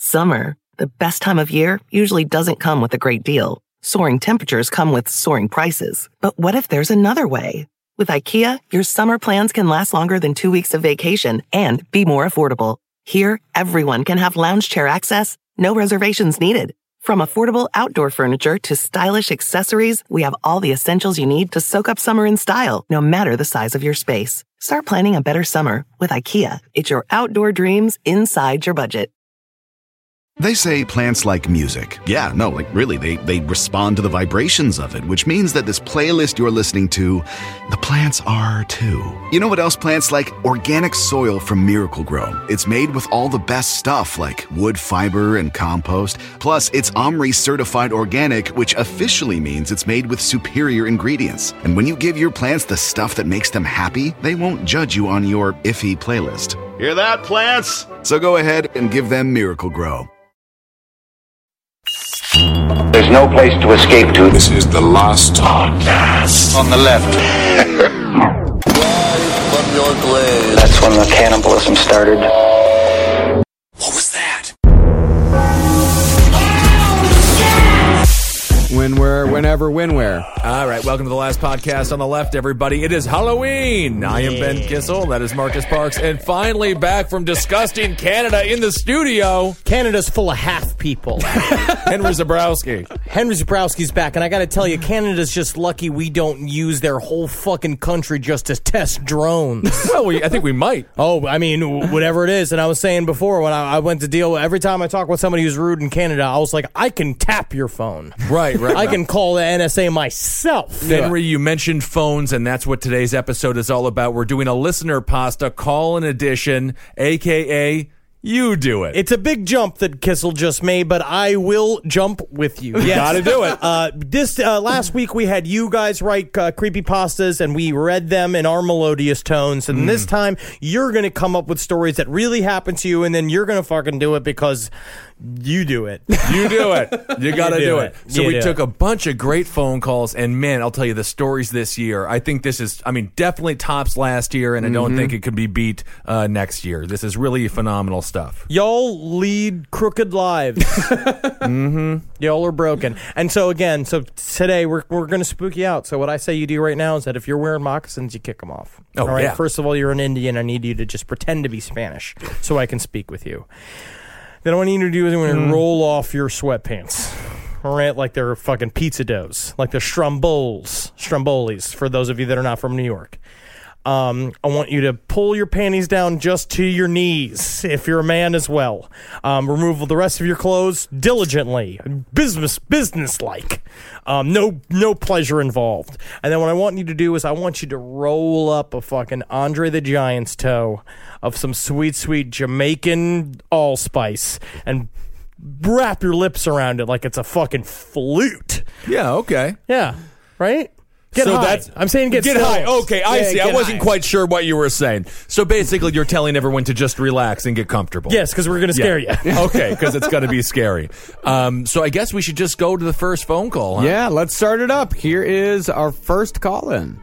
Summer, the best time of year, usually doesn't come with a great deal. Soaring temperatures come with soaring prices. But what if there's another way? With IKEA, your summer plans can last longer than 2 weeks of vacation and be more affordable. Here, everyone can have lounge chair access, no reservations needed. From affordable outdoor furniture to stylish accessories, we have all the essentials you need to soak up summer in style, no matter the size of your space. Start planning a better summer with IKEA. It's your outdoor dreams inside your budget. They say plants like music. Yeah, no, like really, they respond to the vibrations of it, which means that this playlist you're listening to, the plants are too. You know what else plants like? Organic soil from Miracle-Gro. It's made with all the best stuff like wood fiber and compost. Plus, it's OMRI certified organic, which officially means it's made with superior ingredients. And when you give your plants the stuff that makes them happy, they won't judge you on your iffy playlist. Hear that, plants? So go ahead and give them Miracle-Gro. There's no place to escape to. This is the last podcast. On the left. From your grave. That's when the cannibalism started. What was that? Where. All right, welcome to the last podcast on the left, everybody. It is Halloween. I am Ben Kissel. That is Marcus Parks. And finally back from disgusting Canada in the studio, Canada's full of half people. Henry Zebrowski. Henry Zebrowski's back, and I gotta tell you, Canada's just lucky we don't use their whole fucking country just to test drones. Well, I think we might. Oh, I mean, whatever it is. And I was saying before, when I went to deal with, every time I talk with somebody who's rude in Canada, I was like, I can tap your phone. Right. I can call the NSA myself. Henry, you mentioned phones, and that's what today's episode is all about. We're doing a listener pasta call-in edition, a.k.a. You do it. It's a big jump that Kissel just made, but I will jump with you. Yes. Gotta do it. This last week we had you guys write creepypastas, and we read them in our melodious tones. And this time you're going to come up with stories that really happened to you, and then you're going to fucking do it because you do it. You do it. You gotta do it. So we took a bunch of great phone calls, and man, I'll tell you, the stories this year, I think this is, definitely tops last year, and I don't think it could be beat next year. This is really phenomenal stuff. Y'all lead crooked lives. Y'all are broken. And so today we're going to spook you out. So what I say you do right now is that if you're wearing moccasins, you kick them off. Oh, all right. Yeah. First of all, you're an Indian. I need you to just pretend to be Spanish so I can speak with you. Then what I need you to do is I'm going to roll off your sweatpants. All right, like they're fucking pizza doughs, like the Strombolis, for those of you that are not from New York. I want you to pull your panties down just to your knees, if you're a man as well. Remove the rest of your clothes diligently, business-like. No pleasure involved. And then what I want you to do is I want you to roll up a fucking Andre the Giant's toe of some sweet, sweet Jamaican allspice and wrap your lips around it like it's a fucking flute. Yeah, okay. Yeah, right? Get high. I'm saying get high. Okay, I see. I wasn't quite sure what you were saying. So basically, you're telling everyone to just relax and get comfortable. Yes, because we're going to scare you. Okay, because it's going to be scary. So I guess we should just go to the first phone call, huh? Yeah, let's start it up. Here is our first call-in.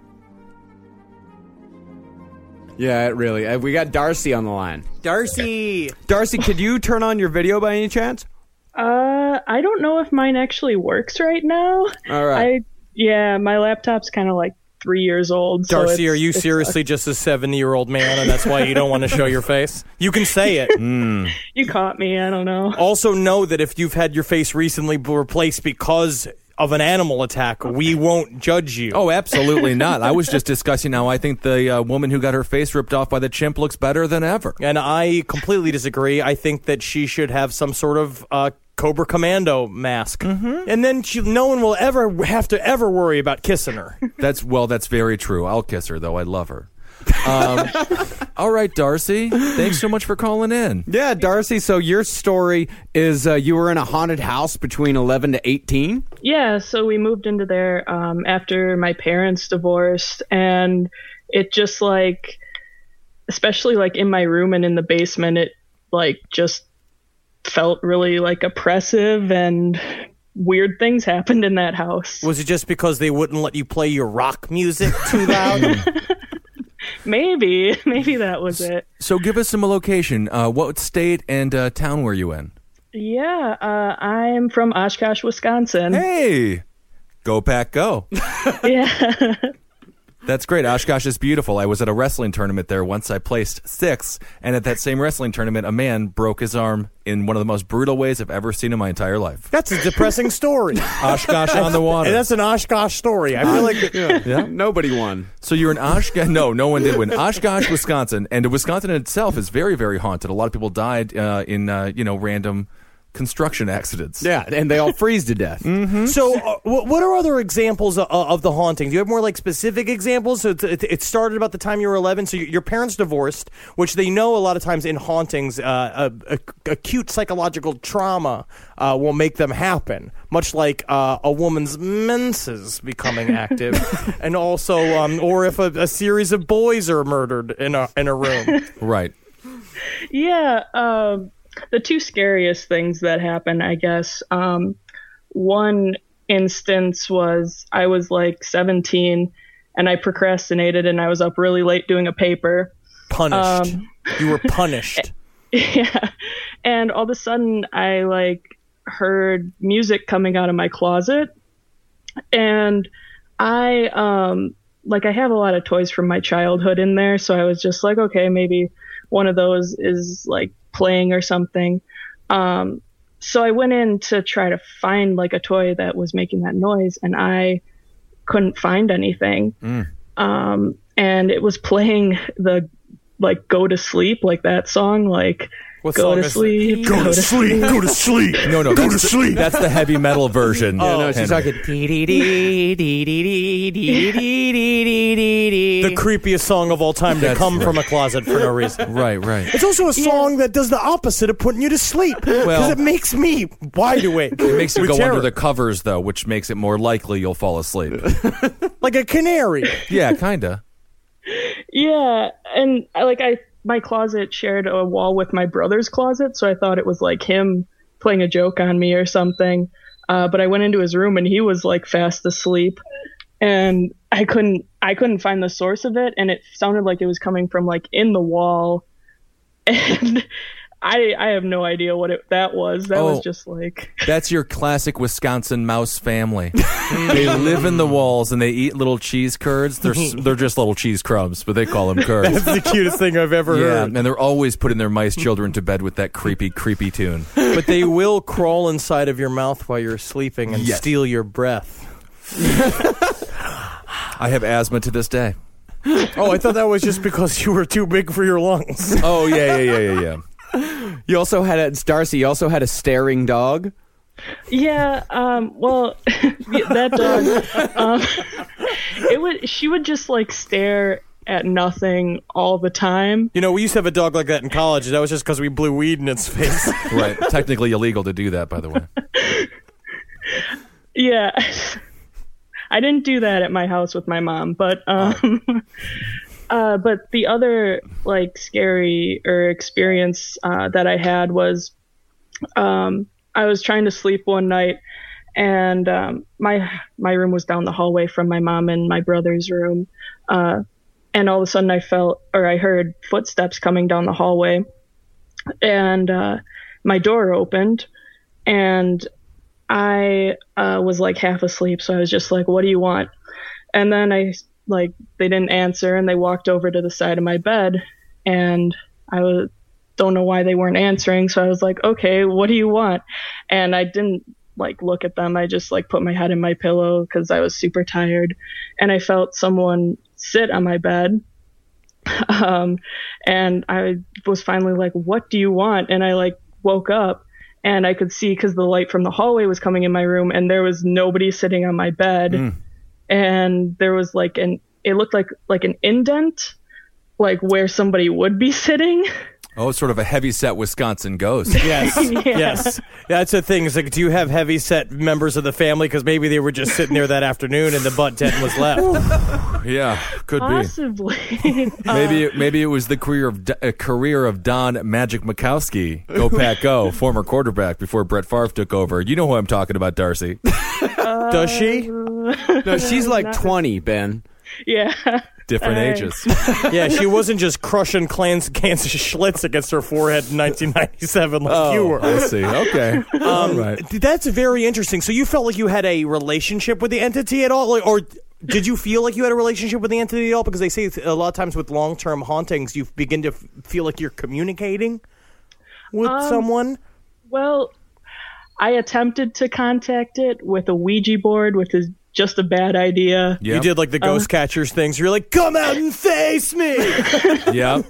Yeah, really. We got Darcy on the line. Darcy, could you turn on your video by any chance? I don't know if mine actually works right now. All right. Yeah, my laptop's kind of like 3 years old. Darcy, are you seriously just a 70-year-old man, and that's why you don't want to show your face? You can say it. You caught me. I don't know. Also know that if you've had your face recently replaced because of an animal attack, we won't judge you. Oh, absolutely not. I was just discussing how I think the woman who got her face ripped off by the chimp looks better than ever. And I completely disagree. I think that she should have some sort of Cobra Commando mask. And then no one will ever have to worry about kissing her. That's very true. I'll kiss her, though. I love her. All right, Darcy. Thanks so much for calling in. Yeah, Darcy, so your story is you were in a haunted house between 11 to 18? Yeah, so we moved into there after my parents divorced, and it just especially in my room and in the basement, it just felt really oppressive, and weird things happened in that house. Was it just because they wouldn't let you play your rock music too loud? Maybe that was it. So give us some location. What state and town were you in? Yeah, I'm from Oshkosh, Wisconsin. Hey, go Pack, go. Yeah. That's great. Oshkosh is beautiful. I was at a wrestling tournament there once. I placed 6th, and at that same wrestling tournament, a man broke his arm in one of the most brutal ways I've ever seen in my entire life. That's a depressing story. Oshkosh on the water. And that's an Oshkosh story. I feel like Yeah. Nobody won. So you're in Oshkosh? No one did win. Oshkosh, Wisconsin, and Wisconsin itself is very, very haunted. A lot of people died in random construction accidents. Yeah, and they all freeze to death. So, what are other examples of the haunting? Do you have more like specific examples? So, it started about the time you were 11. So, your parents divorced, which they know a lot of times in hauntings, acute psychological trauma will make them happen, much like a woman's menses becoming active, and also, or if a series of boys are murdered in a room. Right. Yeah. The two scariest things that happened, I guess, one instance was I was like 17 and I procrastinated and I was up really late doing a paper. Punished. You were punished. Yeah. And all of a sudden I like heard music coming out of my closet, and I have a lot of toys from my childhood in there. So I was just like, okay, maybe one of those is like playing or something. So I went in to try to find like a toy that was making that noise, and I couldn't find anything. And it was playing the like Go to Sleep, like that song, like what go song to sleep, go to sleep, Go to sleep. No, Go to sleep. That's the heavy metal version. Yeah, no, she's talking. The creepiest song of all time to come from a closet for no reason. Right. It's also a song that does the opposite of putting you to sleep. Because it makes me wide awake. It makes you with go terror. under the covers, though, which makes it more likely you'll fall asleep. Like a canary. Yeah, kinda. Yeah, and my closet shared a wall with my brother's closet, so I thought it was like him playing a joke on me or something. But I went into his room and he was like fast asleep, and I couldn't find the source of it, and it sounded like it was coming from like in the wall, and I have no idea what that was. That was just like... That's your classic Wisconsin mouse family. They live in the walls and they eat little cheese curds. They're just little cheese crumbs, but they call them curds. That's the cutest thing I've ever heard. And they're always putting their mice children to bed with that creepy tune. But they will crawl inside of your mouth while you're sleeping and steal your breath. I have asthma to this day. Oh, I thought that was just because you were too big for your lungs. Oh, yeah. You also had Darcy. You also had a staring dog. Yeah. Well, that dog. She would just like stare at nothing all the time. You know, we used to have a dog like that in college. That was just because we blew weed in its face. Right. Technically illegal to do that, by the way. Yeah. I didn't do that at my house with my mom, but but the other like scary experience that I had was I was trying to sleep one night, and my room was down the hallway from my mom and my brother's room, and all of a sudden I heard footsteps coming down the hallway, and my door opened, and I was like half asleep, so I was just like, "What do you want?" And then they didn't answer, and they walked over to the side of my bed, and don't know why they weren't answering. So I was like, "Okay, what do you want?" And I didn't like look at them. I just like put my head in my pillow because I was super tired, and I felt someone sit on my bed. And I was finally like, "What do you want?" And I like woke up, and I could see because the light from the hallway was coming in my room, and there was nobody sitting on my bed. And there was like it looked like an indent, like where somebody would be sitting. Oh, sort of a heavy-set Wisconsin ghost. Yes, yes. That's the thing. It's like, do you have heavy-set members of the family? Because maybe they were just sitting there that afternoon and the butt tent was left. Yeah, could Possibly. be. Maybe it was the career of Don Magic Mikowski, Go Pack Go, former quarterback before Brett Favre took over. You know who I'm talking about, Darcy. Does she? No, she's like 20, Ben. Yeah. Different ages. Yeah, she wasn't just crushing Kansas Schlitz against her forehead in 1997 like you were. I see. Okay. All right. That's very interesting. So you felt like you had a relationship with the entity at all? Like, or did you feel like you had a relationship with the entity at all? Because they say a lot of times with long-term hauntings, you begin to feel like you're communicating with someone. Well, I attempted to contact it with a Ouija board, which is just a bad idea. Yep. You did like the ghost catchers things. You're like, come out and face me. Yeah.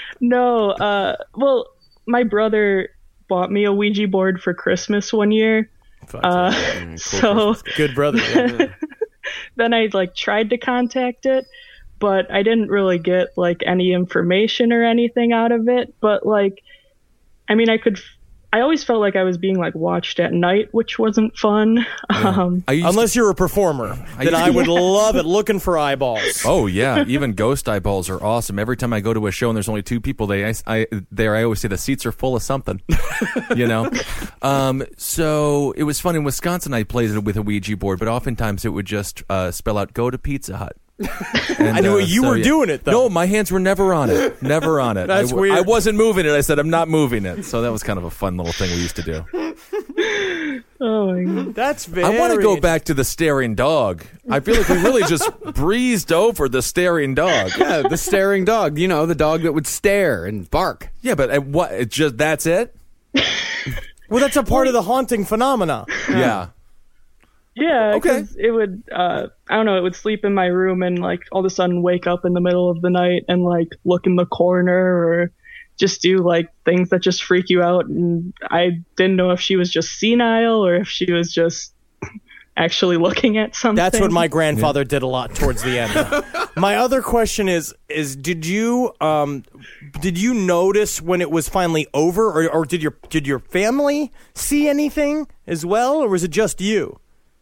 No. Well, my brother bought me a Ouija board for Christmas one year. So good brother. Yeah. Then I like tried to contact it, but I didn't really get like any information or anything out of it. But like, I mean, I always felt like I was being like watched at night, which wasn't fun. Yeah. Unless you're a performer, then I would love it. Looking for eyeballs. Oh yeah, even ghost eyeballs are awesome. Every time I go to a show and there's only 2 people, I always say the seats are full of something. You know. So it was fun in Wisconsin. I played it with a Ouija board, but oftentimes it would just spell out "Go to Pizza Hut." And, I knew you were doing it, though. No, my hands were never on it. Never on it. That's weird. I wasn't moving it. I said, I'm not moving it. So that was kind of a fun little thing we used to do. Oh, my God. That's very... I want to go back to the staring dog. I feel like we really just breezed over the staring dog. Yeah, the staring dog. You know, the dog that would stare and bark. Yeah, but what? It just that's it? Well, that's a part of the haunting phenomena. Yeah. Yeah, okay. because it would, I don't know, it would sleep in my room and, like, all of a sudden wake up in the middle of the night and, like, look in the corner or just do, like, things that just freak you out. And I didn't know if she was just senile or if she was just actually looking at something. That's what my grandfather did a lot towards the end. My other question is did you notice when it was finally over, or did your family see anything as well, or was it just you?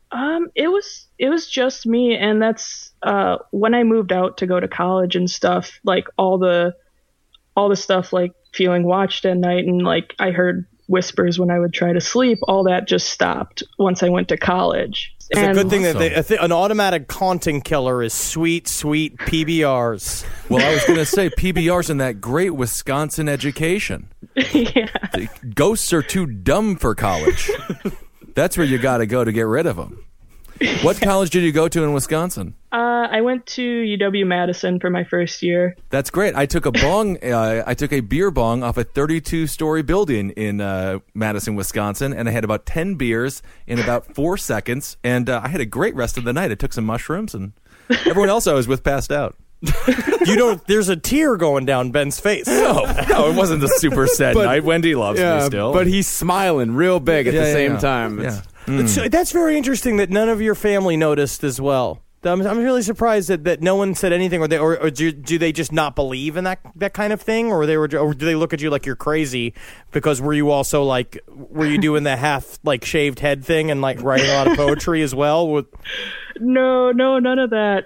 It was just me, and that's when I moved out to go to college and stuff, like all the stuff like feeling watched at night and like I heard whispers when I would try to sleep, all that just stopped once I went to college. It's a good thing that an automatic haunting killer is sweet PBRs. Well, I was going to say PBRs in that great Wisconsin education. Yeah. The ghosts are too dumb for college. That's where you got to go to get rid of them. What college did you go to in Wisconsin? I went to UW-Madison for my first year. That's great. I took a bong. I took a beer bong off a 32-story building in Madison, Wisconsin, and I had about 10 beers in about 4 seconds, and I had a great rest of the night. I took some mushrooms, and everyone else I was with passed out. There's a tear going down Ben's face. No, it wasn't a super sad night. Wendy loves me still. But he's smiling real big at the same time. Yeah. So that's very interesting that none of your family noticed as well. I'm really surprised that no one said anything, or do they just not believe in that kind of thing, or do they look at you like you're crazy? Because were you doing the half like shaved head thing and like writing a lot of poetry as well? No, none of that.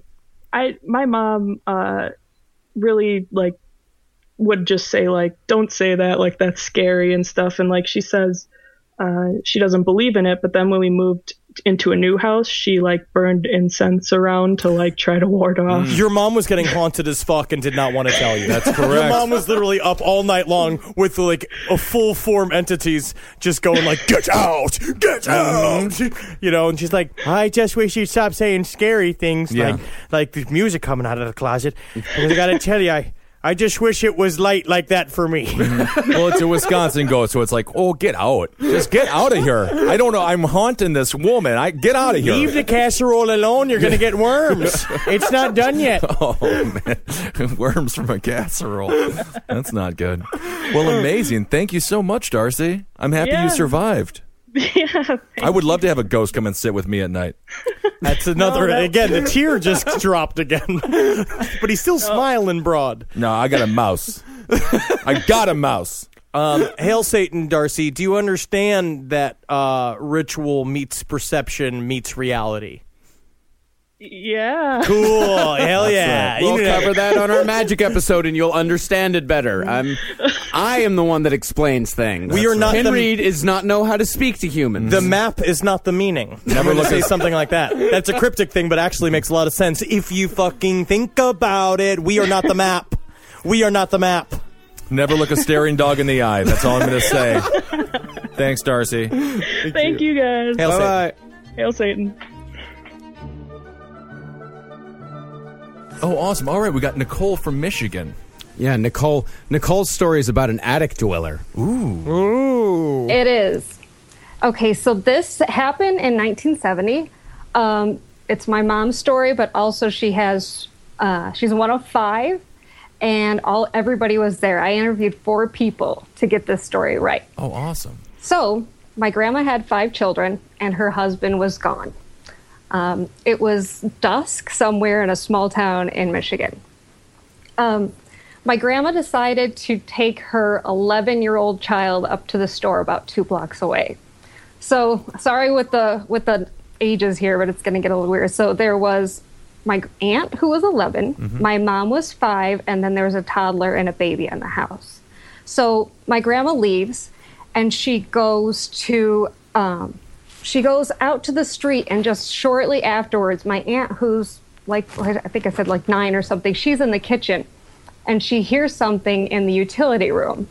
My mom really like would just say like, don't say that, like that's scary and stuff, and like she says she doesn't believe in it, but then when we moved into a new house, she like burned incense around to like try to ward off. Your mom was getting haunted as fuck and did not want to tell you. That's correct. Your mom was literally up all night long with like a full form entities just going like, get out, you know, and she's like, I just wish you'd stop saying scary things like the music coming out of the closet. And I gotta tell you, I just wish it was light like that for me. Well, it's a Wisconsin ghost, so it's like, oh, get out. Just get out of here. I don't know. I'm haunting this woman. Get out of here. Leave the casserole alone. You're going to get worms. It's not done yet. Oh, man. Worms from a casserole. That's not good. Well, amazing. Thank you so much, Darcy. I'm happy you survived. Yeah, I would love to have a ghost come and sit with me at night. That's another. Again, the tear just dropped again. But he's still smiling broad. No, I got a mouse. I got a mouse. Hail Satan, Darcy. Do you understand that ritual meets perception meets reality? Yeah. Cool. Hell yeah. We'll cover that on our magic episode, and you'll understand it better. I am the one that explains things. We are not. Ken Reed does not know how to speak to humans. The map is not the meaning. Never look say something like that. That's a cryptic thing, but actually makes a lot of sense if you fucking think about it. We are not the map. We are not the map. Never look a staring dog in the eye. That's all I'm going to say. Thanks, Darcy. Thank you guys. Hail Bye-bye. Hail Satan. Oh, awesome. All right, we got Nicole from Michigan. Yeah, Nicole's story is about an attic dweller. Ooh. It is. Okay, so this happened in 1970. It's my mom's story, but also she's one of 5, and everybody was there. I interviewed 4 people to get this story right. Oh, awesome. So my grandma had 5 children, and her husband was gone. It was dusk somewhere in a small town in Michigan. My grandma decided to take her 11-year-old child up to the store about 2 blocks away. So sorry with the ages here, but it's going to get a little weird. So there was my aunt who was 11, my mom was 5, and then there was a toddler and a baby in the house. So my grandma leaves, and she goes out to the street, and just shortly afterwards, my aunt, who's I think I said 9 or something, she's in the kitchen, and she hears something in the utility room.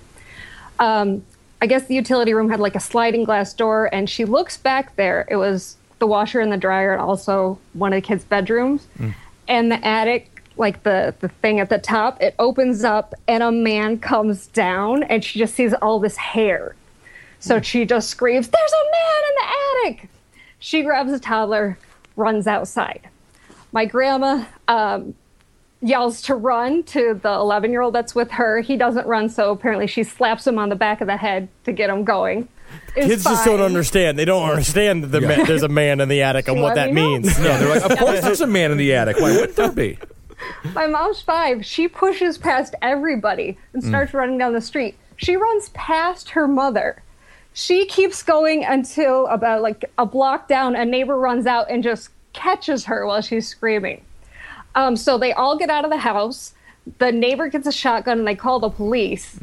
I guess the utility room had a sliding glass door, and she looks back there. It was the washer and the dryer, and also one of the kids' bedrooms. And the attic, the thing at the top, it opens up, and a man comes down, and she just sees all this hair. So she just screams, "There's a man in the attic!" She grabs a toddler, runs outside. My grandma yells to run to the 11-year-old that's with her. He doesn't run, so apparently she slaps him on the back of the head to get him going. Kids just don't understand. They don't understand that there's a man in the attic and what that means. No, they're like, of course there's a man in the attic. Why wouldn't there be? My mom's 5. She pushes past everybody and starts running down the street. She runs past her mother. She keeps going until about a block down, a neighbor runs out and just catches her while she's screaming. So they all get out of the house. The neighbor gets a shotgun and they call the police.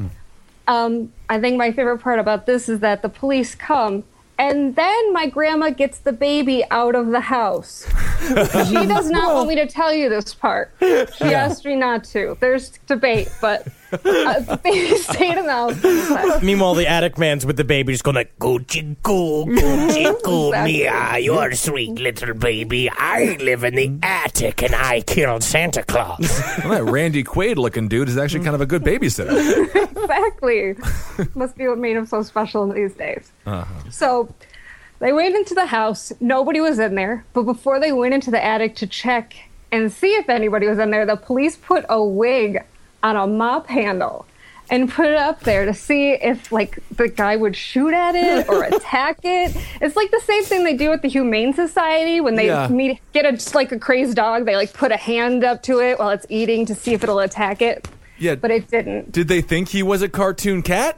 I think my favorite part about this is that the police come, and then my grandma gets the baby out of the house. She does not want me to tell you this part. She asked me not to. There's debate, but the baby stayed in the house. Meanwhile, the attic man's with the baby just going "Goochie goo, goochie goo, Mia, you're a sweet little baby. I live in the attic and I killed Santa Claus." Well, that Randy Quaid looking dude is actually kind of a good babysitter. Exactly. Must be what made him so special these days. So they went into the house. Nobody was in there. But before they went into the attic to check and see if anybody was in there, the police put a wig on a mop handle and put it up there to see if the guy would shoot at it or attack it. It's the same thing they do at the Humane Society when they get a crazed dog. They put a hand up to it while it's eating to see if it'll attack it. Yeah, but it didn't. Did they think he was a cartoon cat?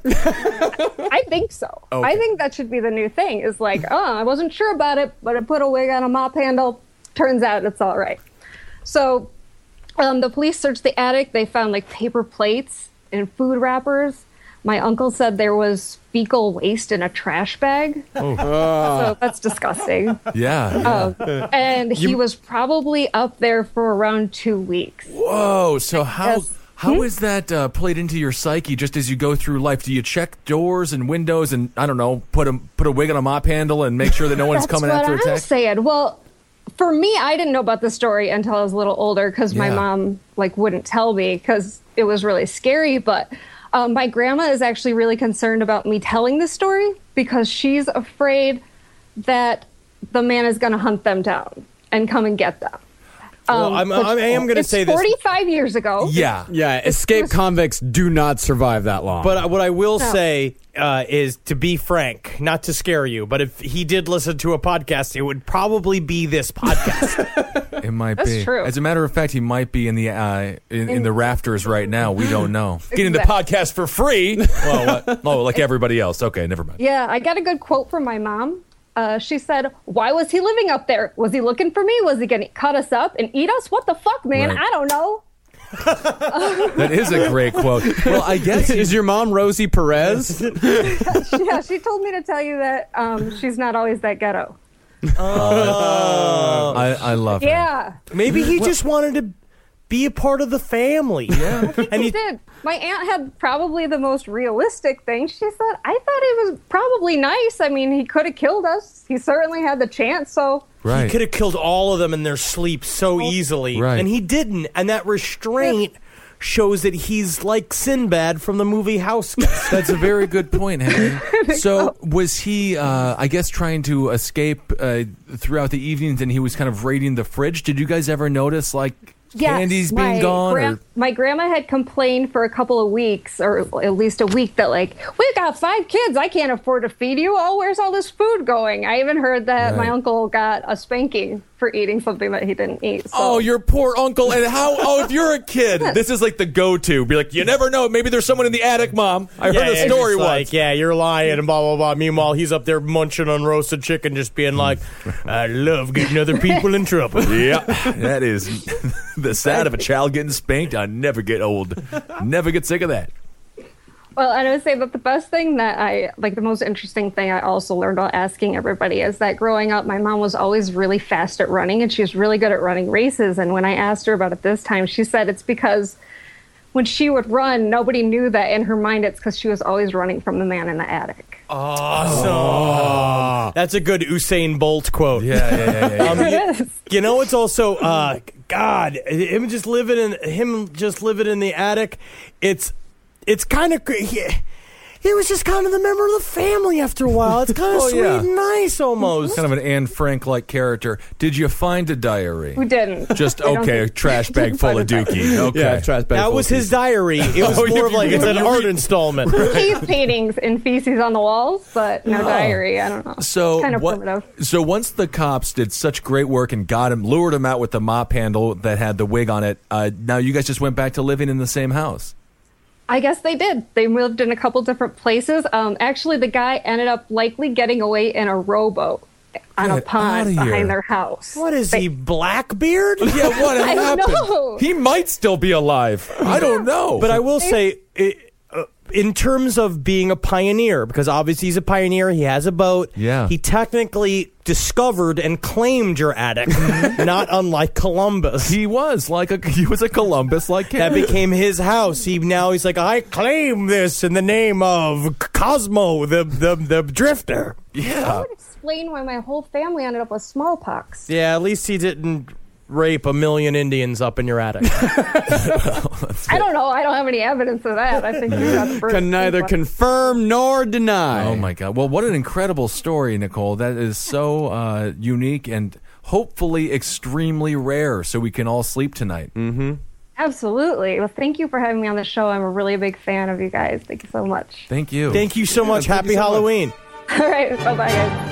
I think so. Okay. I think that should be the new thing. Is I wasn't sure about it, but I put a wig on a mop handle. Turns out it's all right. So the police searched the attic. They found paper plates and food wrappers. My uncle said there was fecal waste in a trash bag. So that's disgusting. Yeah. And he was probably up there for around 2 weeks. Whoa. So how is that played into your psyche just as you go through life? Do you check doors and windows and, I don't know, put a wig on a mop handle and make sure that no one's coming after attack? That's what I'm saying. Well, for me, I didn't know about the story until I was a little older because my mom wouldn't tell me because it was really scary. But my grandma is actually really concerned about me telling this story because she's afraid that the man is going to hunt them down and come and get them. Well, I am going to say this. 45 years ago. Yeah. Escaped convicts do not survive that long. But what I will say is, to be frank, not to scare you, but if he did listen to a podcast, it would probably be this podcast. It might That's be. True. As a matter of fact, he might be in the in the rafters right now. We don't know. Getting the podcast for free. Well, like everybody else. Okay, never mind. Yeah, I got a good quote from my mom. she said, why was he living up there? Was he looking for me? Was he going to cut us up and eat us? What the fuck, man? Right. I don't know. That is a great quote. Well, I guess is your mom Rosie Perez? Yeah, she told me to tell you that she's not always that ghetto. I love her. Yeah. Maybe he just wanted to be a part of the family. Yeah. And he did. My aunt had probably the most realistic thing. She said, I thought it was probably nice. I mean, he could have killed us. He certainly had the chance, so... Right. He could have killed all of them in their sleep so easily. Right. And he didn't. And that restraint shows that he's like Sinbad from the movie House Guest. That's a very good point, Henry. So was he, I guess, trying to escape throughout the evenings, and he was kind of raiding the fridge? Did you guys ever notice, like, candies being gone? My grandma had complained for a couple of weeks, or at least a week, that like, we've got 5 kids, I can't afford to feed you. Oh, where's all this food going? I even heard that my uncle got a spanking for eating something that he didn't eat. So. Oh, your poor uncle. And if you're a kid, this is like the go-to. Be like, you never know. Maybe there's someone in the attic, Mom. I heard a story once. Like, yeah, you're lying and blah, blah, blah. Meanwhile, he's up there munching on roasted chicken, just being like, I love getting other people in trouble. Yeah, that is the sound of a child getting spanked. I never get old. Never get sick of that. Well, and I would say that the best thing that the most interesting thing I also learned while asking everybody is that growing up, my mom was always really fast at running, and she was really good at running races. And when I asked her about it this time, she said it's because when she would run, nobody knew that in her mind it's because she was always running from the man in the attic. Awesome. That's a good Usain Bolt quote. Yeah. You know, it's also, God, him just living in the attic, it's kind of he was just kind of the member of the family after a while. It's kind of sweet and nice almost. Kind of an Anne Frank-like character. Did you find a diary? We didn't. Just, a trash bag full of dookie. Okay. Yeah, trash bag that was his diary. It was more of like, it's an art installment. Cave paintings and feces on the walls, but no diary. I don't know. So kind of primitive. So once the cops did such great work and lured him out with the mop handle that had the wig on it, now you guys just went back to living in the same house. I guess they did. They moved in a couple different places. Actually, the guy ended up likely getting away in a rowboat on a pond behind their house. What is he, Blackbeard? Yeah, what happened? Know. He might still be alive. I don't know. But I will say, in terms of being a pioneer, because obviously he's a pioneer, he has a boat. Yeah. He technically discovered and claimed your attic, not unlike Columbus. He was a Columbus-like kid. That became his house. He's like, I claim this in the name of Cosmo, the drifter. That Yeah. would explain why my whole family ended up with smallpox. Yeah, at least he didn't rape 1 million Indians up in your attic. I don't know. I don't have any evidence of that. I think you got the first. Can neither confirm nor deny. Oh, my God. Well, what an incredible story, Nicole. That is so unique and hopefully extremely rare, so we can all sleep tonight. Mm-hmm. Absolutely. Well, thank you for having me on the show. I'm a really big fan of you guys. Thank you so much. Thank you. Thank you so much. Happy Halloween. All right. Bye-bye, guys.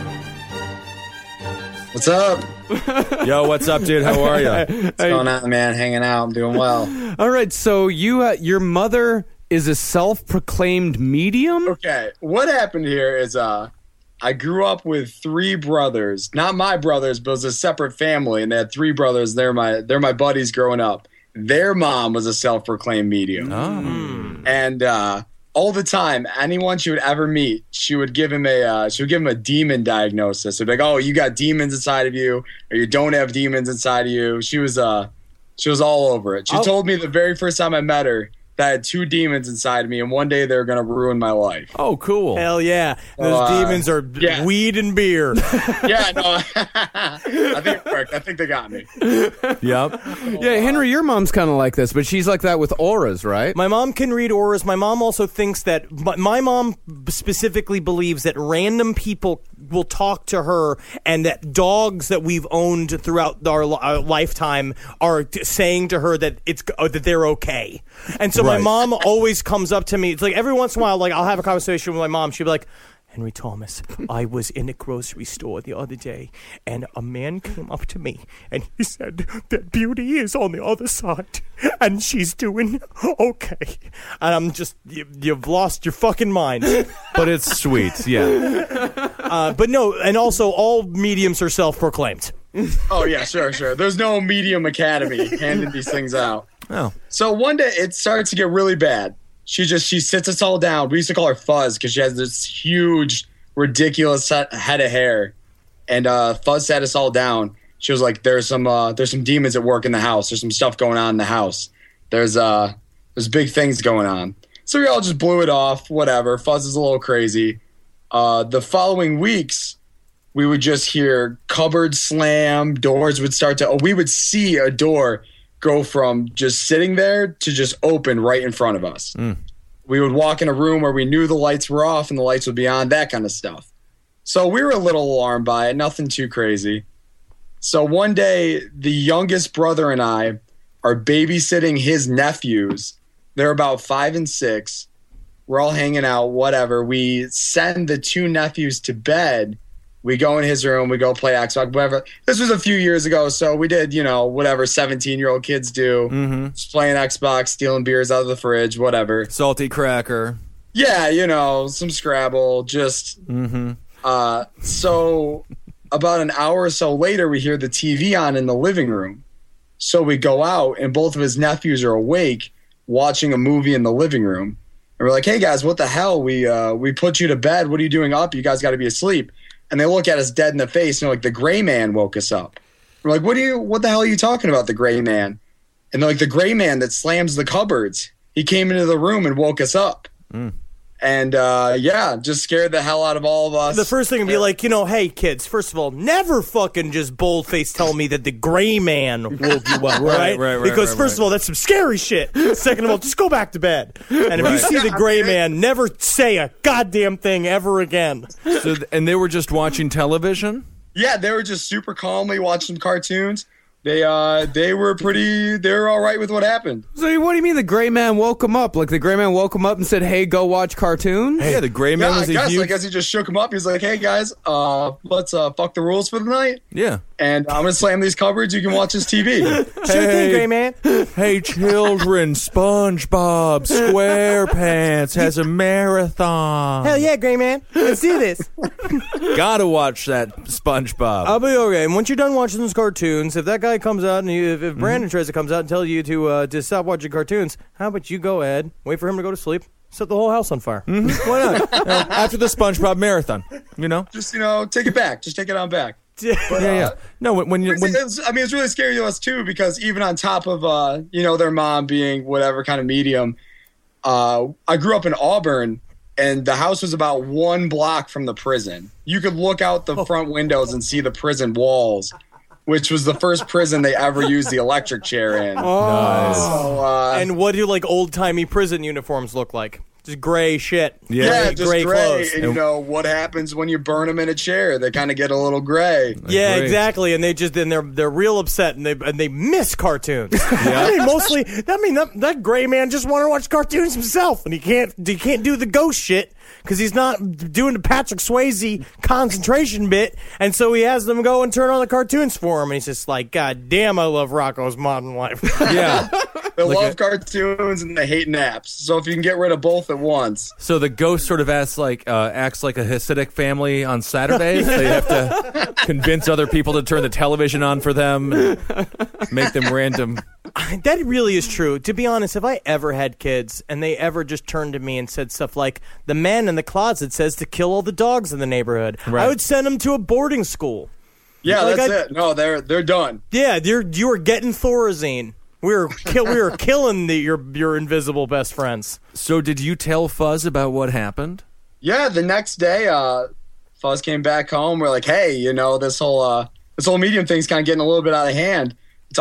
What's up? Yo, what's up, dude? How are you? What's going on, man? Hanging out. I'm doing well. All right, so your mother is a self-proclaimed medium? Okay, what happened here is I grew up with 3 brothers. Not my brothers, but it was a separate family, and they had 3 brothers. They're my buddies growing up. Their mom was a self-proclaimed medium. Oh. And all the time, anyone she would ever meet, she would give him a demon diagnosis. It'd be like, oh, you got demons inside of you, or you don't have demons inside of you. She was all over it. She told me the very first time I met her that I had 2 demons inside of me, and one day they were going to ruin my life. Oh, cool. Hell yeah. Those demons are weed and beer. Yeah, no. I think it worked. I think they got me. Yep. Yeah, Henry, your mom's kind of like this, but she's like that with auras, right? My mom can read auras. My mom also thinks that, my mom specifically believes that random people will talk to her, and that dogs that we've owned throughout our lifetime are saying to her that that they're okay. And so my mom always comes up to me. It's like every once in a while, like I'll have a conversation with my mom. She'll be like, Henry Thomas, I was in a grocery store the other day, and a man came up to me, and he said that Beauty is on the other side, and she's doing okay. And I'm just, you've lost your fucking mind. But it's sweet, yeah. But no, and also all mediums are self-proclaimed. Oh, yeah, sure. There's no medium academy handing these things out. Oh. So one day it starts to get really bad. She sits us all down. We used to call her Fuzz because she has this huge, ridiculous head of hair. And Fuzz sat us all down. She was like, there's some demons at work in the house. There's some stuff going on in the house. There's big things going on. So we all just blew it off, whatever. Fuzz is a little crazy. The following weeks, we would just hear cupboards slam, doors would start to... we would see a door go from just sitting there to just open right in front of us. Mm. We would walk in a room where we knew the lights were off and the lights would be on, that kind of stuff. So we were a little alarmed by it, nothing too crazy. So one day, the youngest brother and I are babysitting his nephews. They're about 5 and 6. We're all hanging out, whatever. We send the 2 nephews to bed. We go in his room. We go play Xbox, whatever. This was a few years ago, so we did, whatever 17-year-old kids do. Mm-hmm. Just playing Xbox, stealing beers out of the fridge, whatever. Salty cracker. Yeah, some Scrabble, just... Mm-hmm. So about an hour or so later, we hear the TV on in the living room. So we go out, and both of his nephews are awake watching a movie in the living room. And we're like, hey, guys, what the hell? We put you to bed. What are you doing up? You guys got to be asleep. And they look at us dead in the face, and they're like, the gray man woke us up. We're like, what the hell are you talking about, the gray man? And they're like, the gray man that slams the cupboards. He came into the room and woke us up. Mm. And, just scared the hell out of all of us. The first thing would be like, hey, kids, first of all, never fucking just boldface tell me that the gray man woke you up, right? Because first of all, that's some scary shit. Second of all, just go back to bed. And if you see the gray man, never say a goddamn thing ever again. And they were just watching television? Yeah, they were just super calmly watching some cartoons. They were all right with what happened. So what do you mean the gray man woke him up? Like the gray man woke him up and said, hey, go watch cartoons? Hey, the gray man was I guess he just shook him up. He's like, hey, guys, let's fuck the rules for the night. Yeah. And I'm going to slam these cupboards. You can watch this TV. Sure thing, gray man. Hey, children, SpongeBob SquarePants has a marathon. Hell yeah, gray man. Let's do this. Gotta watch that SpongeBob. I'll be okay. And once you're done watching those cartoons, if that guy comes out and if Brandon tries to comes out and tell you to stop watching cartoons, how about you go ahead, wait for him to go to sleep, set the whole house on fire? Mm-hmm. Why not? After the SpongeBob marathon, just take it back, just take it on back. But, yeah. No, it's really scary to us too, because even on top of their mom being whatever kind of medium, I grew up in Auburn. And the house was about 1 block from the prison. You could look out the front windows and see the prison walls, which was the first prison they ever used the electric chair in. Oh. Nice. So, and what do old-timey prison uniforms look like? Just gray shit. Yeah, just gray clothes. And what happens when you burn them in a chair? They kind of get a little gray. Yeah, exactly. And they're real upset, and they miss cartoons. Yeah. That gray man just wanted to watch cartoons himself, and he can't do the ghost shit because he's not doing the Patrick Swayze concentration bit, and so he has them go and turn on the cartoons for him, and he's just like, God damn, I love Rocko's Modern Life. Yeah. They love cartoons and they hate naps. So if you can get rid of both at once. So the ghost sort of acts like a Hasidic family on Saturdays. They have to convince other people to turn the television on for them and make them random. That really is true. To be honest, if I ever had kids and they ever just turned to me and said stuff like, the man in the closet says to kill all the dogs in the neighborhood, I would send them to a boarding school. Yeah, that's it. No, they're done. Yeah, you were getting Thorazine. We were killing your invisible best friends. So did you tell Fuzz about what happened? Yeah, the next day, Fuzz came back home. We're like, hey, this whole medium thing's kind of getting a little bit out of hand.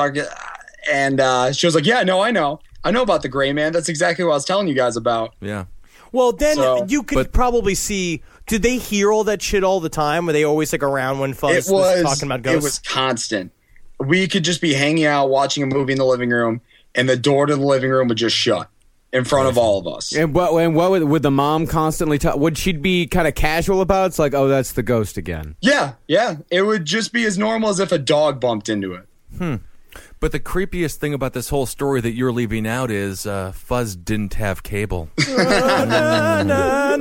And she was like, yeah, no, I know about the gray man. That's exactly what I was telling you guys about. Yeah. Well, then you could probably see. Did they hear all that shit all the time? Were they always around when Fuzz was talking about ghosts? It was constant. We could just be hanging out, watching a movie in the living room, and the door to the living room would just shut in front of all of us. And what would the mom constantly tell? Would she be kind of casual about it? It's like, oh, that's the ghost again. Yeah. It would just be as normal as if a dog bumped into it. But the creepiest thing about this whole story that you're leaving out is Fuzz didn't have cable. Oh my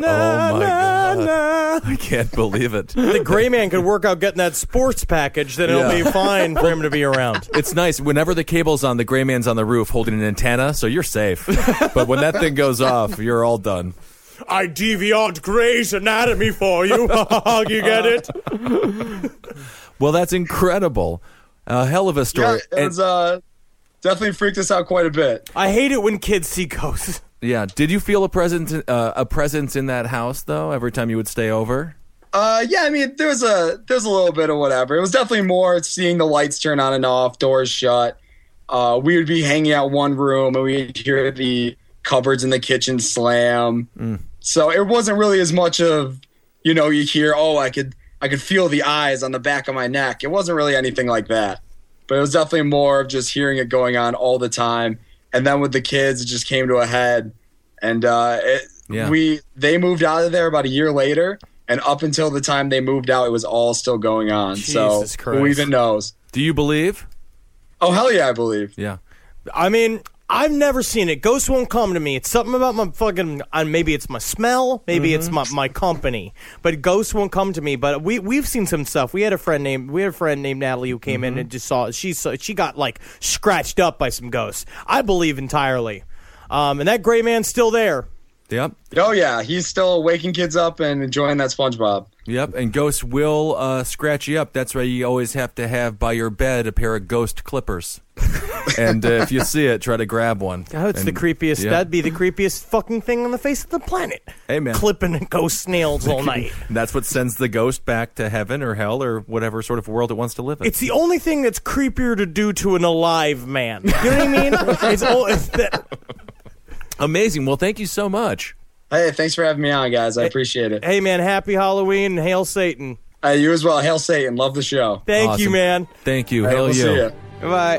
God. I can't believe it. The gray man could work out getting that sports package, then it'll be fine for him to be around. It's nice. Whenever the cable's on, the gray man's on the roof holding an antenna, so you're safe. But when that thing goes off, you're all done. I DVR'd Grey's Anatomy for you. You get it? Well, that's incredible. A hell of a story. Yeah, it was, definitely freaked us out quite a bit. I hate it when kids see ghosts. Yeah. Did you feel a presence in that house, though, every time you would stay over? Yeah, I mean, there was a little bit of whatever. It was definitely more seeing the lights turn on and off, doors shut. We would be hanging out one room, and we'd hear the cupboards in the kitchen slam. So it wasn't really as much of, you hear, I could feel the eyes on the back of my neck. It wasn't really anything like that. But it was definitely more of just hearing it going on all the time. And then with the kids, it just came to a head. And they moved out of there about a year later. And up until the time they moved out, it was all still going on. Jesus Christ. Who even knows? Do you believe? Oh, hell yeah, I believe. Yeah. I mean, I've never seen it. Ghosts won't come to me. It's something about my fucking. Maybe it's my smell. Maybe it's my company. But ghosts won't come to me. But we've seen some stuff. We had a friend named Natalie who came in and just saw. She got like scratched up by some ghosts. I believe entirely. And that gray man's still there. Yep. Oh yeah, he's still waking kids up and enjoying that SpongeBob. Yep, and ghosts will scratch you up. That's why you always have to have by your bed a pair of ghost clippers. And if you see it, try to grab one. Oh, it's the creepiest. Yeah. That'd be the creepiest fucking thing on the face of the planet. Hey, man. Clipping ghost snails all night. That's what sends the ghost back to heaven or hell or whatever sort of world it wants to live in. It's the only thing that's creepier to do to an alive man. You know what I mean? It's that. Amazing. Well, thank you so much. Hey, thanks for having me on, guys. I appreciate it. Hey, man, happy Halloween and hail Satan. You as well. Hail Satan. Love the show. Thank you, man. Thank you. Hail you. See ya. Goodbye.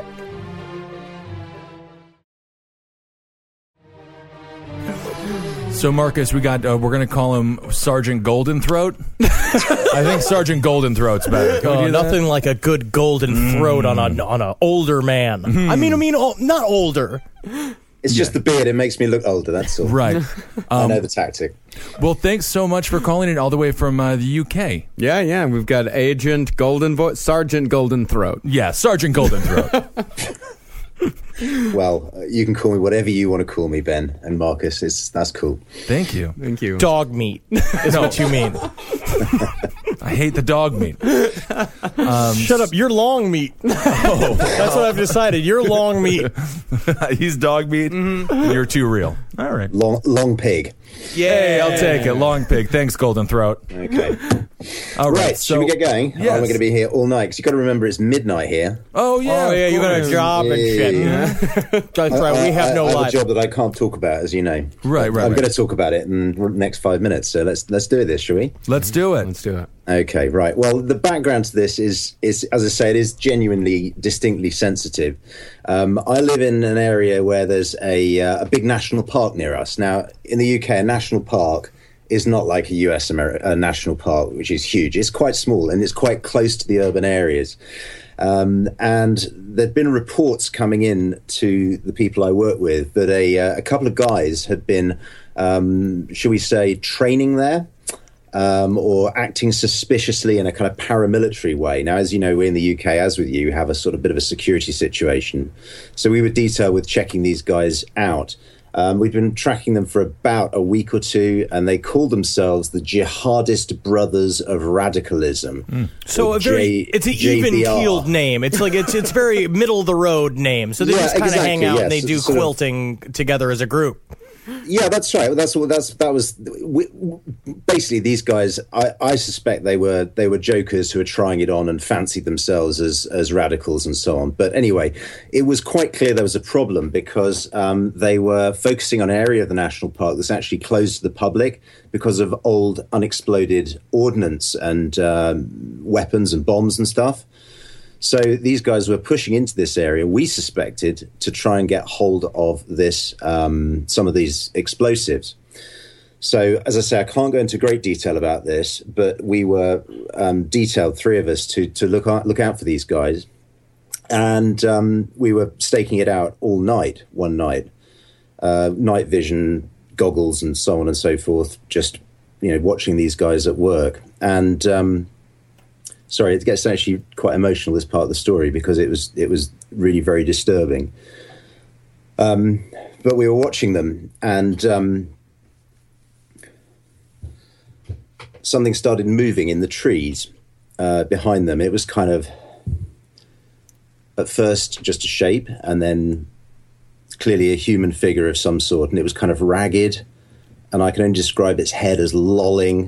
So, Marcus, we're going to call him Sergeant Goldenthroat. I think Sergeant Goldenthroat's better. Nothing like a good golden throat on a older man. I mean, not older. It's just the beard. It makes me look older, that's all. Right. I know the tactic. Well, thanks so much for calling in all the way from the UK. Yeah. We've got Sergeant Goldenthroat. Yeah, Sergeant Goldenthroat. Well, you can call me whatever you want to call me, Ben and Marcus. That's cool. Thank you. Dog meat is what you mean. I hate the dog meat. Shut up. You're long meat. Oh, that's what I've decided. You're long meat. He's dog meat. Mm-hmm. You're too real. All right. Long pig. Yeah, hey, I'll take it. Long pig. Thanks, Goldenthroat. Okay. All right. Should we get going? Yes. We're going to be here all night because you've got to remember it's midnight here. Oh, yeah. You got a job and shit. Yeah. That's right. We have no life. I have a job that I can't talk about, as you know. Right. I'm going to talk about it in the next 5 minutes. So let's do this, shall we? Let's do it. Okay, right. Well, the background to this is as I say, it is genuinely, distinctly sensitive. I live in an area where there's a big national park near us. Now, in the UK, a national park is not like a US national park, which is huge. It's quite small and it's quite close to the urban areas. And there'd been reports coming in to the people I work with that a couple of guys had been, shall we say, training there. Or acting suspiciously in a kind of paramilitary way. Now, as you know, we're in the UK, as with you, have a sort of bit of a security situation. So we were detailed with checking these guys out. We've been tracking them for about a week or two, and they call themselves the Jihadist Brothers of Radicalism. So it's an even-keeled name. It's like it's very middle of the road name. So they just kind of hang out and they do quilting together as a group. Yeah, that's right. That was basically these guys. I suspect they were jokers who were trying it on and fancied themselves as radicals and so on. But anyway, it was quite clear there was a problem because they were focusing on an area of the national park that's actually closed to the public because of old unexploded ordnance and weapons and bombs and stuff. So these guys were pushing into this area, we suspected, to try and get hold of this, some of these explosives. So, as I say, I can't go into great detail about this, but we were detailed, three of us, to look out for these guys. And we were staking it out all night, one night. Night vision, goggles, and so on and so forth, just, watching these guys at work. And, sorry, it gets actually quite emotional, this part of the story, because it was really very disturbing. But we were watching them, and something started moving in the trees behind them. It was kind of, at first, just a shape, and then clearly a human figure of some sort, and it was kind of ragged, and I can only describe its head as lolling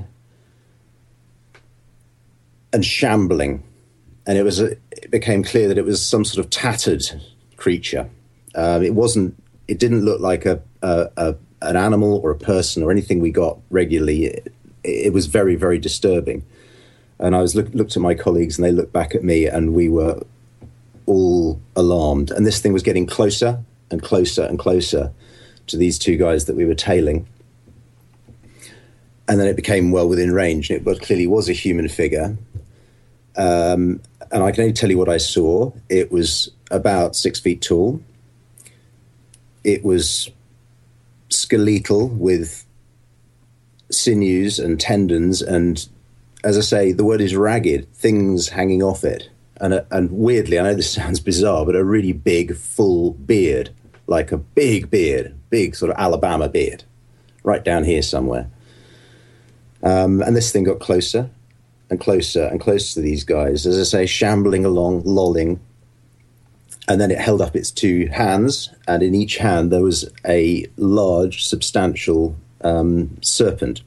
and shambling. And it became clear that it was some sort of tattered creature. It didn't look like an animal or a person or anything we got regularly. It was very, very disturbing. And I looked at my colleagues, and they looked back at me, and we were all alarmed. And this thing was getting closer and closer and closer to these two guys that we were tailing. And then it became well within range, and it clearly was a human figure. And I can only tell you what I saw. It was about 6 feet tall. It was skeletal with sinews and tendons, and, as I say, the word is ragged, things hanging off it. And weirdly, I know this sounds bizarre, but a really big, full beard, like a big beard, big sort of Alabama beard, right down here somewhere. And this thing got closer and closer and closer to these guys, as I say, shambling along, lolling. And then it held up its two hands, and in each hand there was a large, substantial serpent.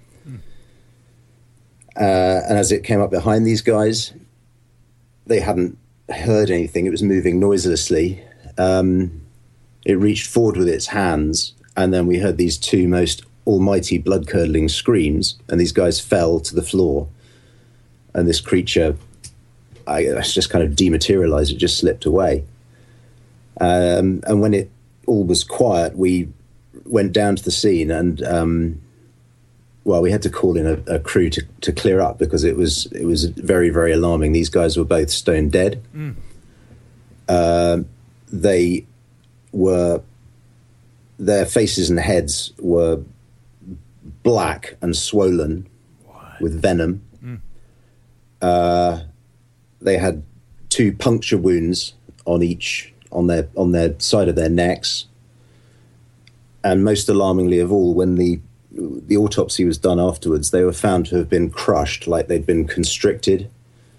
And as it came up behind these guys, they hadn't heard anything. It was moving noiselessly. It reached forward with its hands, and then we heard these two most almighty blood-curdling screams, and these guys fell to the floor. And this creature, I just kind of dematerialized. It just slipped away. And when it all was quiet, we went down to the scene, and we had to call in a crew to clear up, because it was very, very alarming. These guys were both stone dead. Their faces and heads were black and swollen with venom. They had two puncture wounds on their side of their necks. And most alarmingly of all, when the autopsy was done afterwards, they were found to have been crushed, like they'd been constricted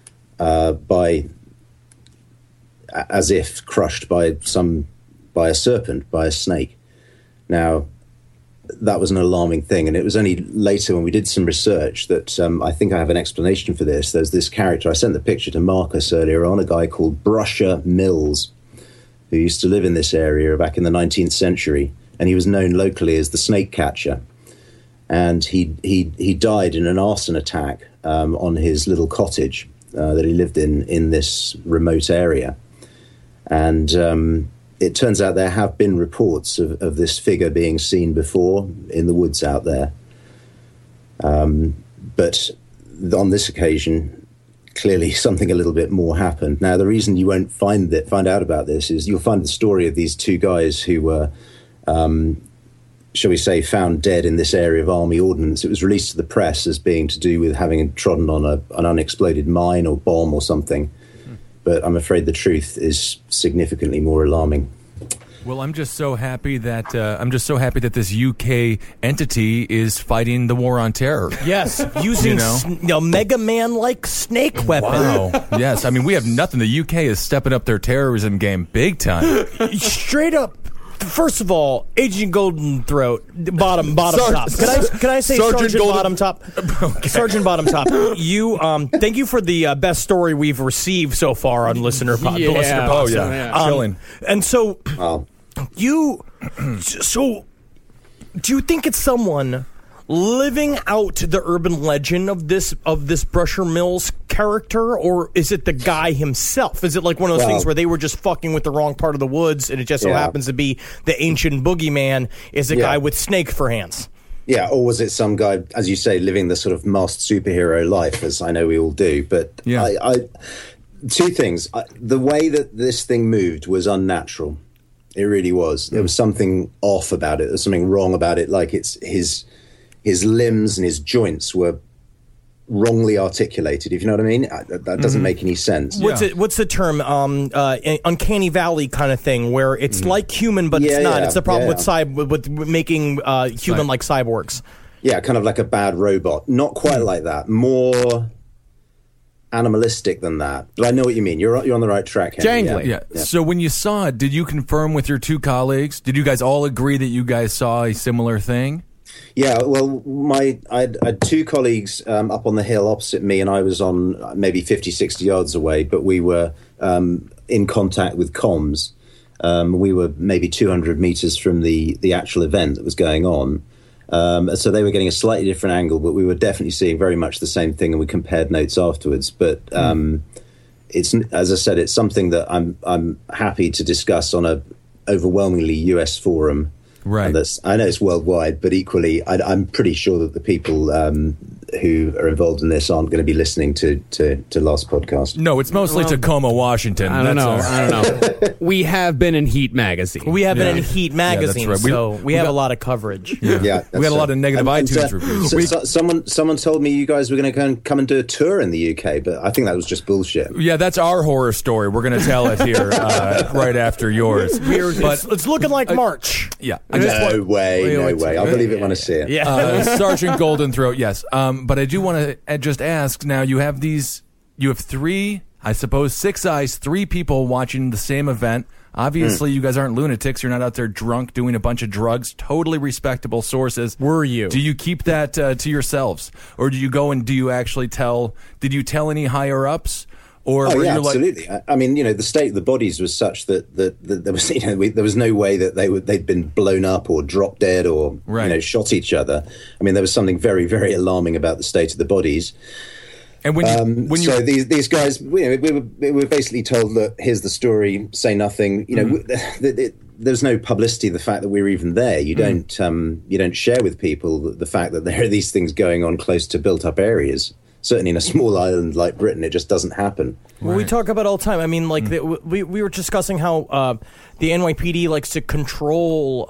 as if crushed by a serpent, by a snake. Now, that was an alarming thing, and it was only later when we did some research that I think I have an explanation for this. There's this character, I sent the picture to Marcus earlier on, a guy called Brusher Mills, who used to live in this area back in the 19th century, and he was known locally as the snake catcher. And he died in an arson attack on his little cottage that he lived in this remote area. And it turns out there have been reports of this figure being seen before in the woods out there. But on this occasion, clearly something a little bit more happened. Now, the reason you won't find out about this is you'll find the story of these two guys who were, shall we say, found dead in this area of army ordnance. It was released to the press as being to do with having trodden on an unexploded mine or bomb or something. But I'm afraid the truth is significantly more alarming. Well, I'm just so happy that this UK entity is fighting the war on terror. Yes, using Mega Man-like snake weapon. Wow. Yes, I mean, we have nothing. The UK is stepping up their terrorism game big time. Straight up. First of all, Agent Golden Throat, bottom top. Can I say Sergeant Bottom Top? Sergeant Bottom Top. You, thank you for the best story we've received so far on Listener Pod. Yeah. Oh yeah, chilling. And so, so do you think it's someone living out the urban legend of this Brusher Mills character, or is it the guy himself? Is it like one of those things where they were just fucking with the wrong part of the woods, and it just so happens to be the ancient boogeyman is a guy with snake for hands? Yeah, or was it some guy, as you say, living the sort of masked superhero life, as I know we all do? But Two things. The way that this thing moved was unnatural. It really was. There was something off about it. There was something wrong about it. Like his limbs and his joints were wrongly articulated, if you know what I mean. That doesn't make any sense. What's the term? Uncanny valley kind of thing, where it's like human, but it's not. It's the problem with making human-like cyborgs. Yeah, kind of like a bad robot. Not quite like that. More animalistic than that. But I know what you mean. You're on the right track, Henry. Jangly. Yeah. So when you saw it, did you confirm with your two colleagues? Did you guys all agree that you guys saw a similar thing? Yeah, well, I had two colleagues up on the hill opposite me, and I was on maybe 50, 60 yards away, but we were in contact with comms. We were maybe 200 meters from the actual event that was going on. So they were getting a slightly different angle, but we were definitely seeing very much the same thing, and we compared notes afterwards. But it's, as I said, it's something that I'm happy to discuss on a overwhelmingly US forum. Right. I know it's worldwide, but equally, I'm pretty sure that the people who are involved in this aren't going to be listening to last podcast. No, it's mostly Tacoma, Washington. I don't know. We have been in Heat magazine. We have been in Heat magazine, right. so we have a lot of coverage. Yeah, we had a lot of negative iTunes reviews. Someone told me you guys were going to come and do a tour in the UK, but I think that was just bullshit. Yeah, that's our horror story. We're going to tell it here right after yours. But it's looking like March. Yeah. No way. I'll believe it when I see it. Yeah. Sergeant Golden Throat, yes. But I do want to just ask now, you have three, I suppose, six eyes, three people watching the same event. Obviously, you guys aren't lunatics. You're not out there drunk doing a bunch of drugs. Totally respectable sources. Were you? Do you keep that to yourselves? Or do you go and do you actually did you tell any higher ups? Or were you absolutely. I mean, the state of the bodies was such that there was, there was no way that they'd been blown up or dropped dead or shot each other. I mean, there was something very, very alarming about the state of the bodies. And these guys, we were basically told, look, here's the story, say nothing. There's no publicity of the fact that we're even there. You don't share with people the fact that there are these things going on close to built up areas. Certainly in a small island like Britain, it just doesn't happen. Well, we talk about all the time. I mean, like we were discussing how the NYPD likes to control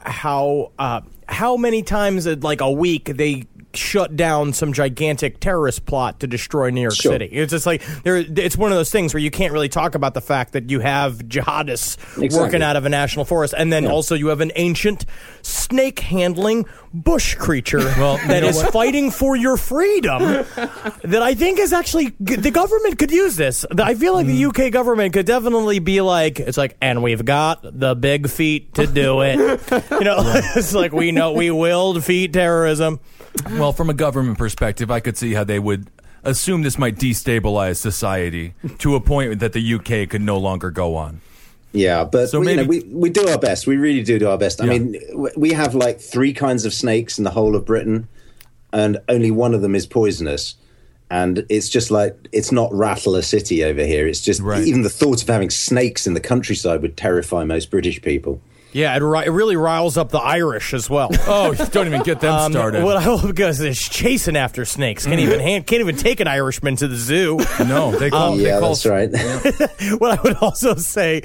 how many times like a week they shut down some gigantic terrorist plot to destroy New York City. It's just like it's one of those things where you can't really talk about the fact that you have jihadists working out of a national forest, and then also you have an ancient snake handling bush creature that is fighting for your freedom. That I think is actually the government could use this. I feel like the UK government could definitely be like, it's like, and we've got the big feet to do it. It's like we will defeat terrorism. Well, from a government perspective, I could see how they would assume this might destabilize society to a point that the UK could no longer go on. Yeah, but we do our best. We really do our best. I mean, we have like 3 kinds of snakes in the whole of Britain, and only one of them is poisonous. And it's just like, it's not rattle a city over here. It's just, even the thought of having snakes in the countryside would terrify most British people. Yeah, it really riles up the Irish as well. Oh, don't even get them started. Because they're chasing after snakes. Can't even take an Irishman to the zoo. No, they call. That's right. What I would also say,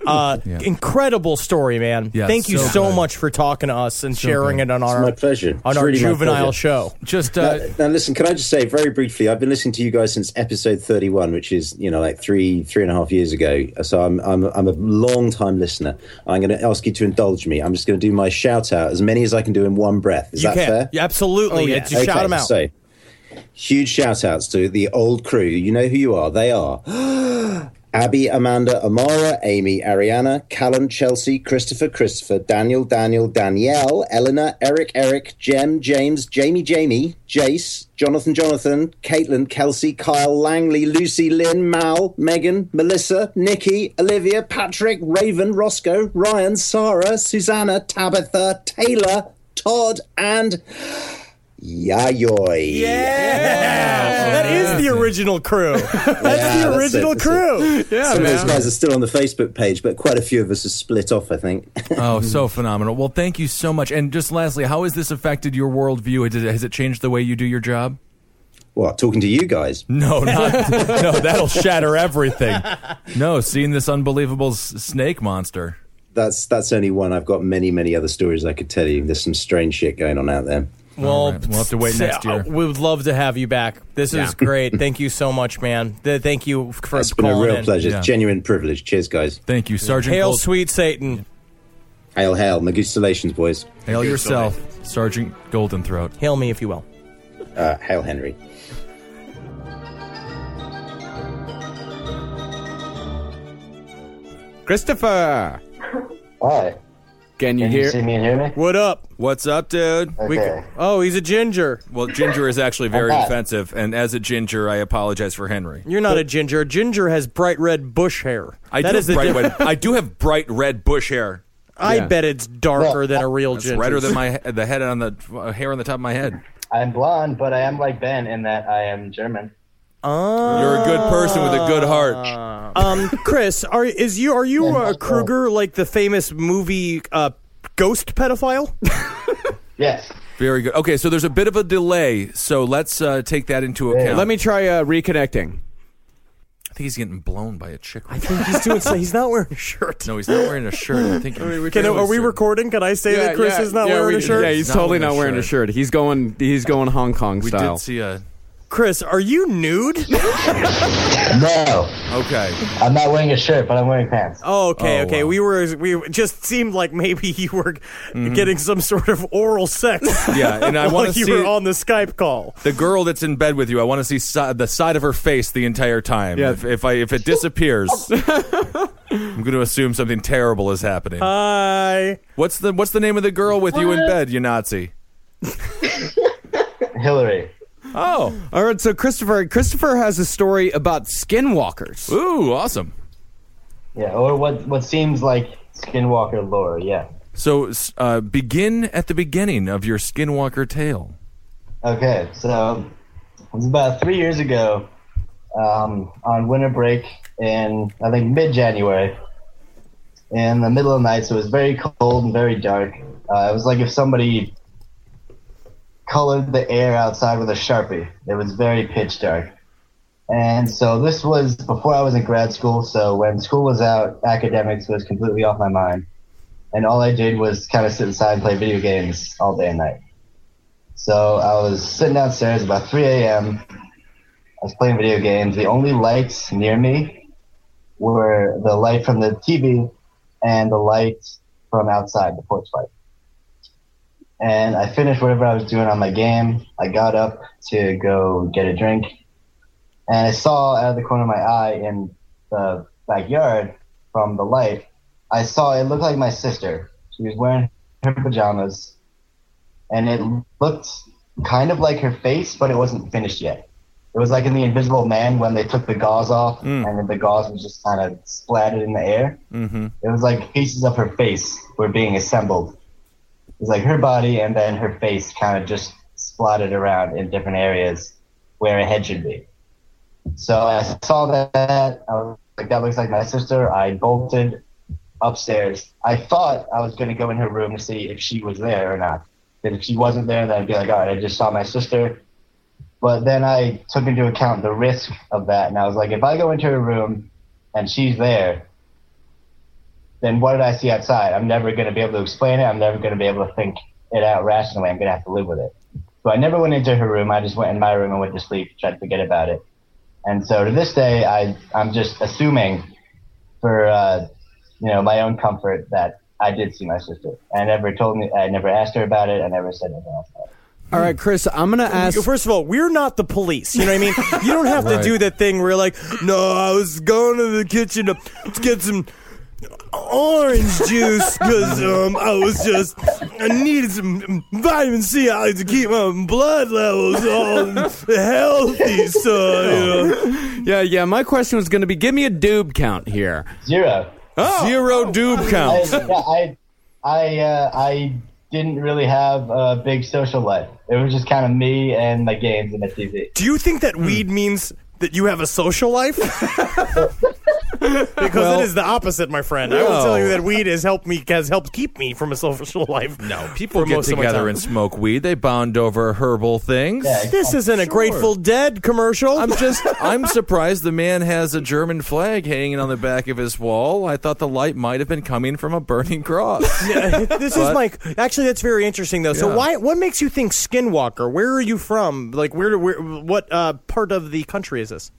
incredible story, man. Yeah, Thank you so much for talking to us and sharing it on my pleasure. On our juvenile show. Just now, listen. Can I just say very briefly? I've been listening to you guys since episode 31, which is like three and a half years ago. So I'm a long time listener. I'm going to ask you to indulge me. I'm just going to do my shout out, as many as I can do in one breath. Is that fair? Yeah, absolutely. Just shout them out. So, huge shout outs to the old crew. You know who you are. They are Abby, Amanda, Amara, Amy, Ariana, Callan, Chelsea, Christopher, Daniel, Danielle, Eleanor, Eric, Jem, James, Jamie, Jace, Jonathan, Caitlin, Kelsey, Kyle, Langley, Lucy, Lynn, Mal, Megan, Melissa, Nikki, Olivia, Patrick, Raven, Roscoe, Ryan, Sarah, Susanna, Tabitha, Taylor, Todd, and Yayoi. Yeah. That is the original crew. That's the original crew. Yeah, some of those guys are still on the Facebook page, but quite a few of us have split off, I think. Oh, so phenomenal. Well, thank you so much. And just lastly, how has this affected your worldview? Has it changed the way you do your job? What, talking to you guys? No, no, that'll shatter everything. No, seeing this unbelievable snake monster. That's only one. I've got many, many other stories I could tell you. There's some strange shit going on out there. Well, right. We'll have to wait next year. We would love to have you back. This is great. Thank you so much, man. Thank you for It's been a real pleasure. Yeah. Genuine privilege. Cheers, guys. Thank you, Sergeant. Hail, Gold. sweet Satan. Hail, hail. Magustalations, boys. Hail yourself, Sergeant Goldenthroat. Hail me, if you will. Hail, Henry. Christopher! Hi. Can you Can hear? you see me and hear me? What up? What's up, dude? Okay. He's a ginger. Well, ginger is actually very not. offensive, and as a ginger, I apologize for Henry. You're not a ginger. A ginger has bright red bush hair. I do have bright red bush hair. I bet it's darker than a real It's ginger. redder than the head on the hair on the top of my head. I'm blonde, but I am like Ben in that I am German. You're a good person with a good heart. Chris, are you Kruger, like the famous movie Ghost Pedophile? Yes. Very good. Okay, so there's a bit of a delay, so let's take that into account. Let me try reconnecting. I think he's getting blown by a chick. I think he's doing so. He's not wearing a shirt. No, he's not wearing a shirt. I think. Are we recording? Can I say that Chris is not wearing a shirt? Yeah, he's totally not wearing a shirt. He's going Hong Kong We style. did see a. Chris, are you nude? No. Okay. I'm not wearing a shirt, but I'm wearing pants. Oh, okay. Wow. We just seemed like maybe you were getting some sort of oral sex. Yeah, and I want to you see were on the Skype call. the girl that's in bed with you. I want to see the side of her face the entire time. Yeah. If it disappears, I'm going to assume something terrible is happening. Hi. What's the name of the girl with you in bed, you Nazi? Hillary. Oh, All right, so Christopher has a story about skinwalkers. ooh, awesome. Yeah, or what seems like Skinwalker lore, yeah. So begin at the beginning of your Skinwalker tale. Okay, so it was about 3 years ago on winter break in, I think, mid-January. In the middle of the night, so it was very cold and very dark. It was like if somebody colored the air outside with a Sharpie. It was very pitch dark. And so this was before I was in grad school, so when school was out, academics was completely off my mind. And all I did was kind of sit inside and play video games all day and night. So I was sitting downstairs about 3 a.m. I was playing video games. The only lights near me were the light from the TV and the light from outside, the porch light. And I finished whatever I was doing on my game. I got up to go get a drink. And I saw out of the corner of my eye in the backyard from the light, I saw it looked like my sister. She was wearing her pajamas. And it looked kind of like her face, but it wasn't finished yet. It was like in The Invisible Man when they took the gauze off and then the gauze was just kind of splattered in the air. Mm-hmm. It was like pieces of her face were being assembled. It was like her body and then her face kind of just splattered around in different areas where a head should be. So I saw that. I was like, that looks like my sister. I bolted upstairs. I thought I was going to go in her room to see if she was there or not. And if she wasn't there, then I'd be like, all right, I just saw my sister. But then I took into account the risk of that. And I was like, if I go into her room and she's there, then what did I see outside? I'm never going to be able to explain it. I'm never going to be able to think it out rationally. I'm going to have to live with it. So I never went into her room. I just went in my room and went to sleep, tried to forget about it. And so to this day, I'm just assuming for, my own comfort that I did see my sister. I never asked her about it. I never said anything else about it. All right, Chris, I'm going to ask... First of all, we're not the police. You know what I mean? You don't have to do that thing where you're like, no, I was going to the kitchen to get some orange juice because I needed some vitamin C to keep my blood levels all healthy. So, Yeah, my question was going to be, give me a doob count here. 0. Oh. 0 doob count. I didn't really have a big social life. It was just kind of me and my games and my TV. do you think that weed means that you have a social life? Because it is the opposite, my friend. I will tell you that weed has helped keep me from a social life. No, people get together and smoke weed. They bond over herbal things. Yeah, This isn't a Grateful Dead commercial. I'm surprised the man has a German flag hanging on the back of his wall. I thought the light might have been coming from a burning cross. Actually, that's very interesting, though. So what makes you think Skinwalker? Where are you from? Like, what part of the country is this?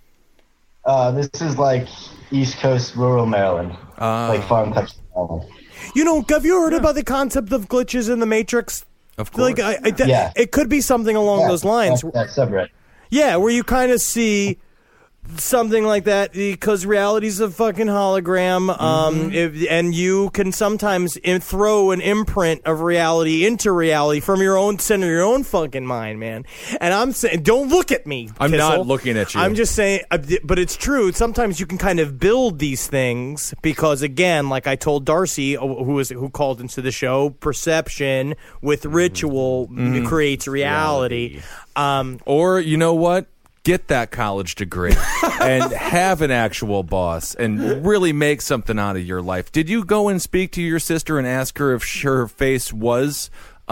This is like East Coast, rural Maryland, like farm country Maryland. You know, have you heard about the concept of glitches in the Matrix? Of course. Like, it could be something along those lines. That's subreddit. Yeah, where you kind of see something like that because reality's a fucking hologram, and you can sometimes throw an imprint of reality into reality from your own center, your own fucking mind, man. And I'm saying, don't look at me. I'm Kissel. not looking at you. I'm just saying, but it's true. Sometimes you can kind of build these things because, again, like I told Darcy, who called into the show, perception with ritual creates reality. Or you know what? Get that college degree and have an actual boss and really make something out of your life. Did you go and speak to your sister and ask her if her face was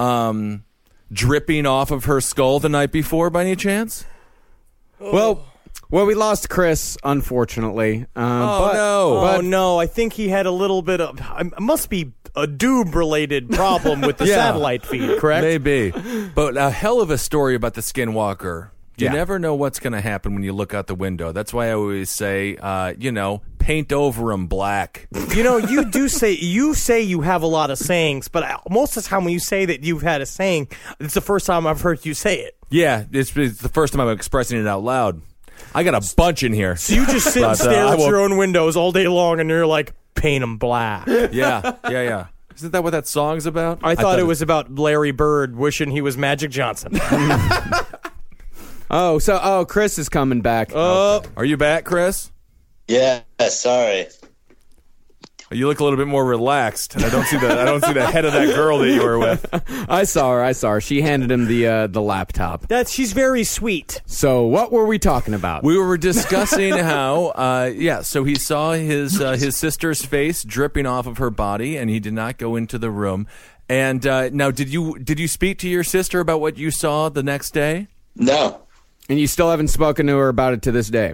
dripping off of her skull the night before by any chance? Well, we lost Chris, unfortunately. No. I think he had a little bit of... It must be a Doob-related problem with the satellite feed, correct? Maybe. But a hell of a story about the Skinwalker. You never know what's going to happen when you look out the window. That's why I always say, paint over them black. You know, you say you have a lot of sayings, but most of the time when you say that you've had a saying, it's the first time I've heard you say it. Yeah, it's the first time I'm expressing it out loud. I got a bunch in here. So you just sit and stare at your own windows all day long, and you're like, paint them black. Yeah. Isn't that what that song's about? I thought it was about Larry Bird wishing he was Magic Johnson. Chris is coming back. Are you back, Chris? Yeah, sorry. You look a little bit more relaxed. I don't see the head of that girl that you were with. I saw her. She handed him the laptop. She's very sweet. So what were we talking about? We were discussing how so he saw his sister's face dripping off of her body, and he did not go into the room. And now, did you speak to your sister about what you saw the next day? No. And you still haven't spoken to her about it to this day?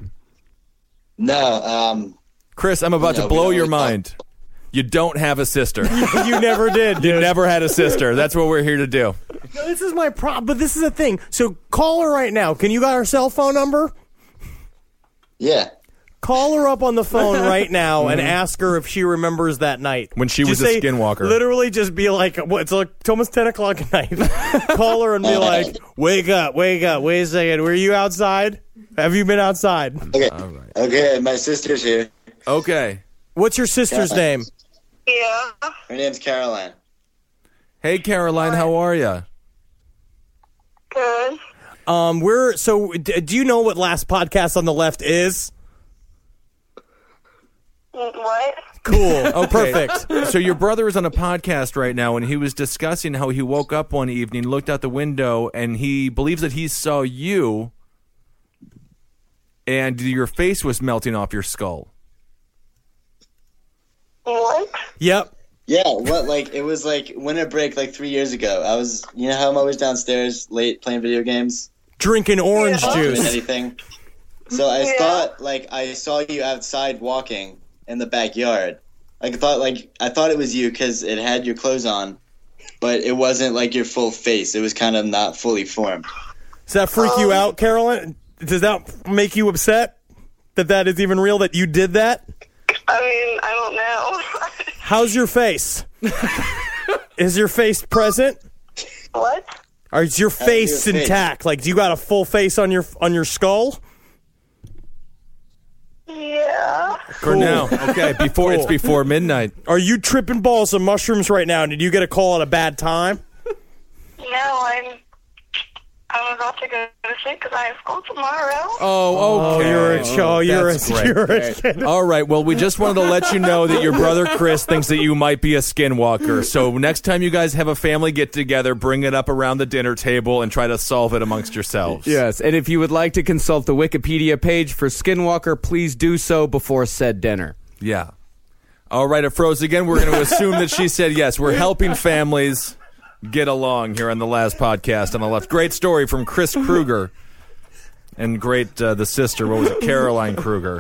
No. Chris, I'm about to blow your mind. You don't have a sister. You never did. You never had a sister. That's what we're here to do. No, this is my problem, but this is the thing. So call her right now. Can you got her cell phone number? Yeah. Call her up on the phone right now and ask her if she remembers that night. When she was a Skinwalker. Literally just be like, it's almost 10 o'clock at night. Call her and be like, wake up, wait a second. Were you outside? Have you been outside? Okay. All right. Okay, my sister's here. Okay. What's your sister's name? Yeah. Her name's Caroline. Hey, Caroline, how are you? Good. Do you know what Last Podcast on the Left is? What? Cool. Oh, perfect. So your brother is on a podcast right now, and he was discussing how he woke up one evening, looked out the window, and he believes that he saw you, and your face was melting off your skull. What? Yep. Yeah, it was like winter break 3 years ago. I was, how I'm always downstairs late playing video games? Drinking orange Not juice. doing anything. So I thought, I saw you outside walking in the backyard. I thought it was you because it had your clothes on, but it wasn't your full face. It was kind of not fully formed. Does that freak you out, Caroline? Does that make you upset that is even real, that you did that? I mean, I don't know. How's your face? Is your face present? What? Or is your face intact? Do you got a full face on your skull? Yeah. For now. Okay, it's before midnight. Are you tripping balls of mushrooms right now? Did you get a call at a bad time? No, I'm about to go to sleep because I have school tomorrow. Oh, okay. You're a kid. All right. Well, we just wanted to let you know that your brother Chris thinks that you might be a skinwalker. So next time you guys have a family get together, bring it up around the dinner table and try to solve it amongst yourselves. Yes, and if you would like to consult the Wikipedia page for Skinwalker, please do so before said dinner. Yeah. All right. It froze again. We're going to assume that she said yes. We're helping families get along here on the last podcast on the left. Great story from Chris Kruger. And great, the sister, what was it, Caroline Kruger.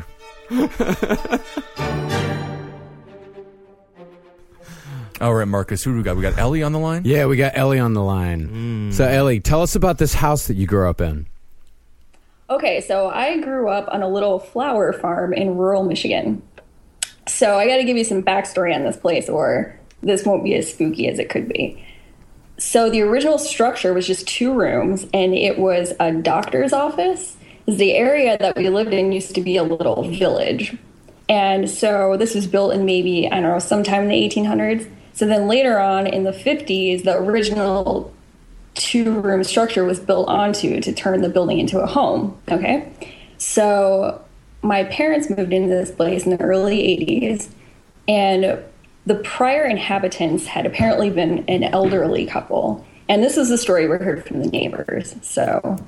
All right, Marcus, who do we got? We got Ellie on the line? Yeah, we got Ellie on the line. So, Ellie, tell us about this house that you grew up in. Okay, so I grew up on a little flower farm in rural Michigan. So I got to give you some backstory on this place, or this won't be as spooky as it could be. So the original structure was just 2 rooms, and it was a doctor's office. The area that we lived in used to be a little village. And so this was built in maybe, I don't know, sometime in the 1800s. So then later on in the 50s, the original 2-room structure was built onto to turn the building into a home, okay? So my parents moved into this place in the early 80s, and the prior inhabitants had apparently been an elderly couple. And this is the story we heard from the neighbors. So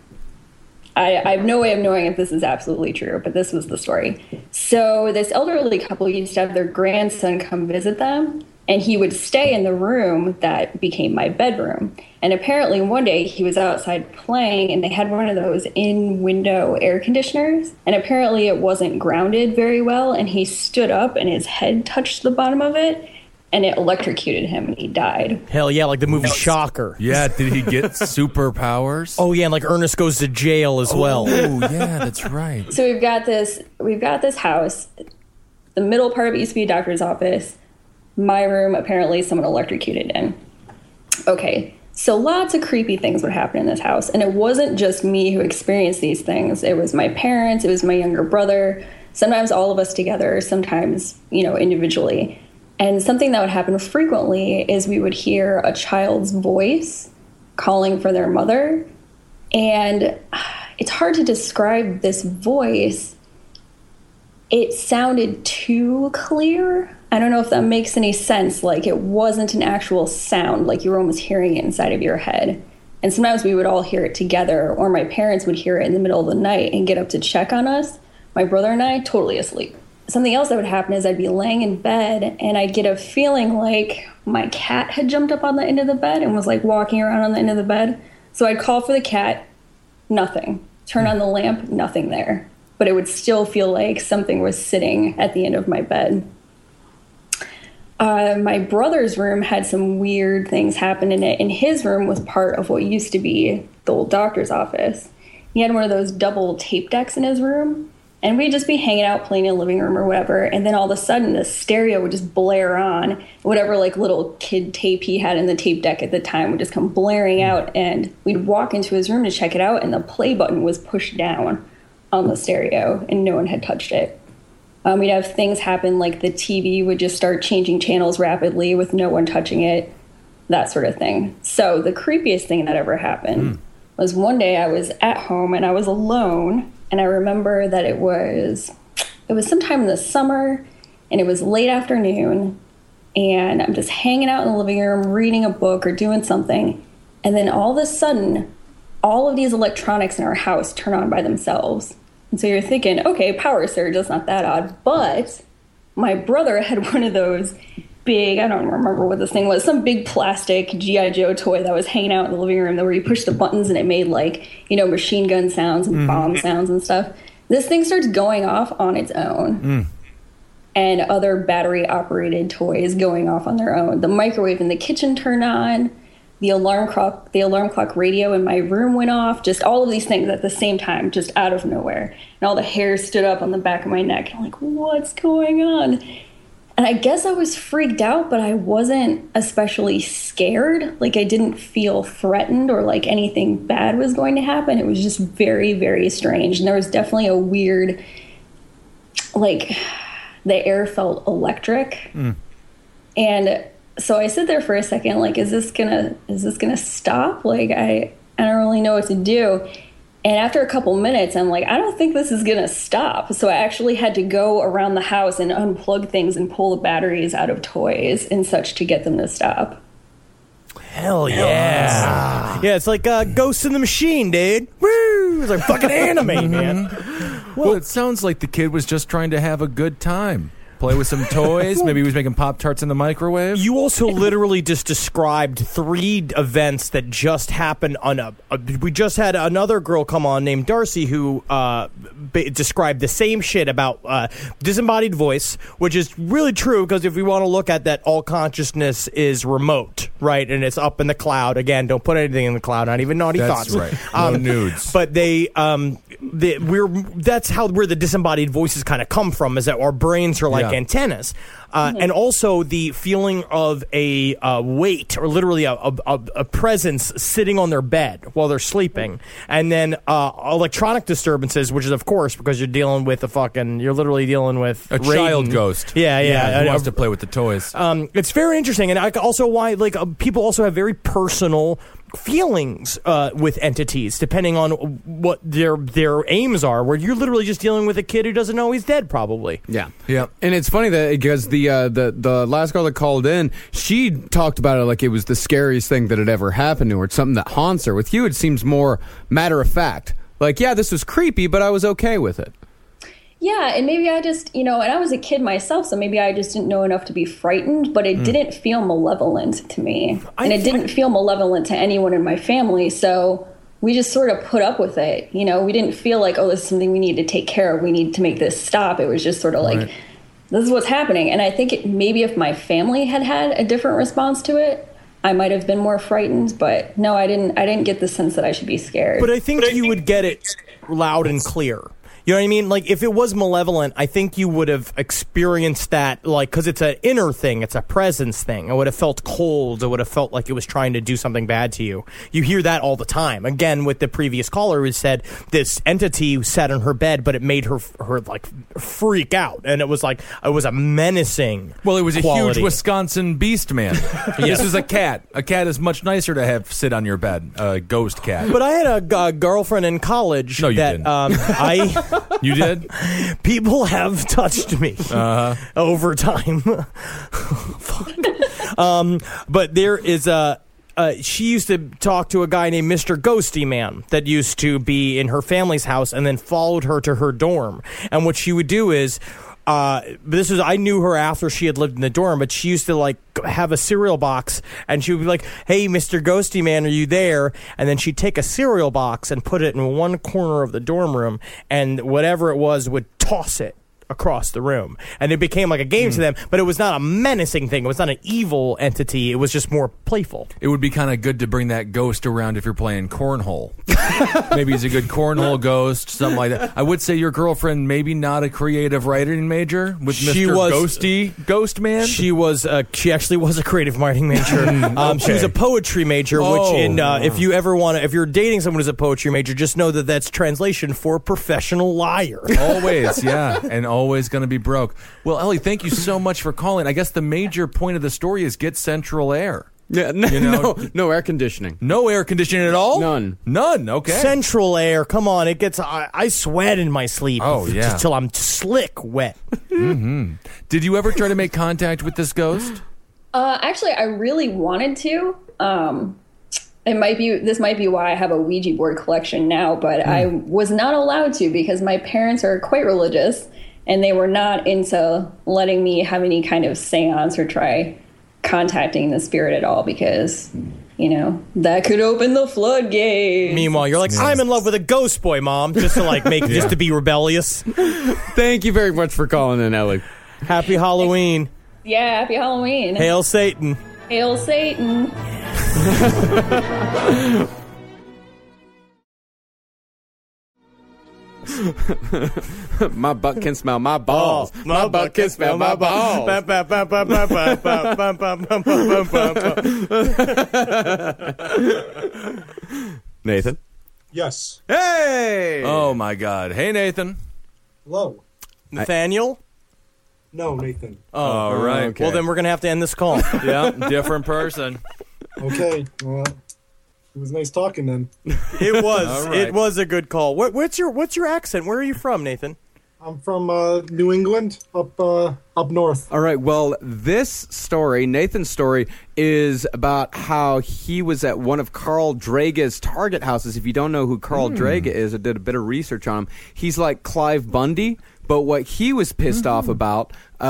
I have no way of knowing if this is absolutely true, but this was the story. So this elderly couple used to have their grandson come visit them, and he would stay in the room that became my bedroom. And apparently one day he was outside playing, and they had one of those in-window air conditioners. And apparently it wasn't grounded very well, and he stood up and his head touched the bottom of it, and it electrocuted him, and he died. Hell yeah, like the movie Shocker. Yeah, did he get superpowers? Oh yeah, and like Ernest Goes to Jail as well. Oh yeah, that's right. So we've got this house. The middle part of it used to be a doctor's office. My room, apparently someone electrocuted in. Okay, so lots of creepy things would happen in this house. And it wasn't just me who experienced these things. It was my parents, it was my younger brother, sometimes all of us together, sometimes, individually. And something that would happen frequently is we would hear a child's voice calling for their mother. And it's hard to describe this voice. It sounded too clear. I don't know if that makes any sense. Like, it wasn't an actual sound, like you were almost hearing it inside of your head. And sometimes we would all hear it together, or my parents would hear it in the middle of the night and get up to check on us. My brother and I, totally asleep. Something else that would happen is I'd be laying in bed and I'd get a feeling like my cat had jumped up on the end of the bed and was like walking around on the end of the bed. So I'd call for the cat, nothing. Turn on the lamp, nothing there. But it would still feel like something was sitting at the end of my bed. My brother's room had some weird things happen in it, and his room was part of what used to be the old doctor's office. He had one of those double tape decks in his room, and we'd just be hanging out playing in the living room or whatever, and then all of a sudden the stereo would just blare on. Whatever like little kid tape he had in the tape deck at the time would just come blaring out, and we'd walk into his room to check it out, and the play button was pushed down on the stereo, and no one had touched it. We'd have things happen like the TV would just start changing channels rapidly with no one touching it, that sort of thing. So the creepiest thing that ever happened was one day I was at home and I was alone, and I remember that it was sometime in the summer, and it was late afternoon, and I'm just hanging out in the living room reading a book or doing something, and then all of a sudden all of these electronics in our house turn on by themselves. And so you're thinking, okay, power surge, that's not that odd. But my brother had one of those big, I don't remember what this thing was, some big plastic G.I. Joe toy that was hanging out in the living room where you push the buttons and it made like, machine gun sounds and bomb sounds and stuff. This thing starts going off on its own. And other battery operated toys going off on their own. The microwave in the kitchen turned on. The alarm clock radio in my room went off. Just all of these things at the same time, just out of nowhere. And all the hair stood up on the back of my neck. I'm like, what's going on? And I guess I was freaked out, but I wasn't especially scared. Like, I didn't feel threatened or like anything bad was going to happen. It was just very, very strange. And there was definitely a weird, like, the air felt electric. And so I sit there for a second, like, is this gonna stop? Like, I I don't really know what to do. And after a couple minutes, I'm like, I don't think this is going to stop. So I actually had to go around the house and unplug things and pull the batteries out of toys and such to get them to stop. Hell yeah. Yeah, it's like Ghost in the Machine, dude. Woo! It's like fucking anime, man. Well, it sounds like the kid was just trying to have a good time. Play with some toys. Maybe he was making Pop-Tarts in the microwave. You also literally just described 3 events that just happened on we just had another girl come on named Darcy who described the same shit about disembodied voice, which is really true because if we want to look at that, all consciousness is remote, right? And it's up in the cloud. Again, don't put anything in the cloud, not even naughty thoughts. Right. No nudes. But that's where the disembodied voices kind of come from, is that our brains are like antennas. And also the feeling of a weight or literally a presence sitting on their bed while they're sleeping. And then electronic disturbances, which is, of course, because you're dealing with you're literally dealing with a child ghost. Yeah. Who wants to play with the toys. It's very interesting. And also why people also have very personal feelings with entities, depending on what their aims are, where you're literally just dealing with a kid who doesn't know he's dead, probably. Yeah. And it's funny that because the last girl that called in, she talked about it like it was the scariest thing that had ever happened to her. It's something that haunts her. With you, it seems more matter of fact. Like, yeah, this was creepy, but I was okay with it. Yeah, and maybe I just, and I was a kid myself, so maybe I just didn't know enough to be frightened, but it didn't feel malevolent to me. And it didn't feel malevolent to anyone in my family, so we just sort of put up with it. We didn't feel like, oh, this is something we need to take care of. We need to make this stop. It was just sort of like, this is what's happening. And I think maybe if my family had had a different response to it, I might have been more frightened, but no, I didn't get the sense that I should be scared. But I think you would get it loud and clear. You know what I mean? Like, if it was malevolent, I think you would have experienced that, because it's an inner thing. It's a presence thing. It would have felt cold. It would have felt like it was trying to do something bad to you. You hear that all the time. Again, with the previous caller who said this entity sat on her bed, but it made her freak out. And it was a menacing Well, it was quality. A huge Wisconsin beast man. This is a cat. A cat is much nicer to have sit on your bed. A ghost cat. But I had a girlfriend in college No, you didn't. You did? People have touched me over time. But there is she used to talk to a guy named Mr. Ghosty Man that used to be in her family's house and then followed her to her dorm. And what she would do is, I knew her after she had lived in the dorm, but she used to have a cereal box and she would be like, hey, Mr. Ghosty Man, are you there? And then she'd take a cereal box and put it in one corner of the dorm room, and whatever it was would toss it across the room. And it became like a game to them, but it was not a menacing thing. It was not an evil entity. It was just more playful. It would be kind of good to bring that ghost around if you're playing cornhole. Maybe he's a good cornhole ghost, something like that. I would say your girlfriend maybe not a creative writing major with Mr. Ghosty Ghost Man. She actually was a creative writing major. She was a poetry major, if you're dating someone who's a poetry major, just know that that's translation for professional liar. Always, yeah. And always going to be broke. Well, Ellie, thank you so much for calling. I guess the major point of the story is get central air. Yeah, no air conditioning. No air conditioning at all? None. Okay. Central air, come on. It gets. I sweat in my sleep. Oh, yeah. Just till I'm slick wet. Mm-hmm. Did you ever try to make contact with this ghost? Actually, I really wanted to. This might be why I have a Ouija board collection now, but I was not allowed to because my parents are quite religious. And they were not into letting me have any kind of seance or try contacting the spirit at all because, that could open the floodgates. Meanwhile, you're like, I'm in love with a ghost boy, Mom, just to just to be rebellious. Thank you very much for calling in, Ellie. Happy Halloween. Yeah, happy Halloween. Hail Satan. Hail Satan. My butt can smell my balls. My butt can smell my balls. Nathan? Yes. Hey! Oh, my God. Hey, Nathan. Hello. Nathaniel? No, Nathan. Oh, all right. Okay. Well, then we're going to have to end this call. Yeah, different person. Okay. Well, It was nice talking then. It was. All right. It was a good call. What's your accent? Where are you from, Nathan? I'm from New England, up north. All right. Well, this story, Nathan's story, is about how he was at one of Carl Drage's target houses. If you don't know who Carl Drage is, I did a bit of research on him. He's like Clive Bundy, but what he was pissed off about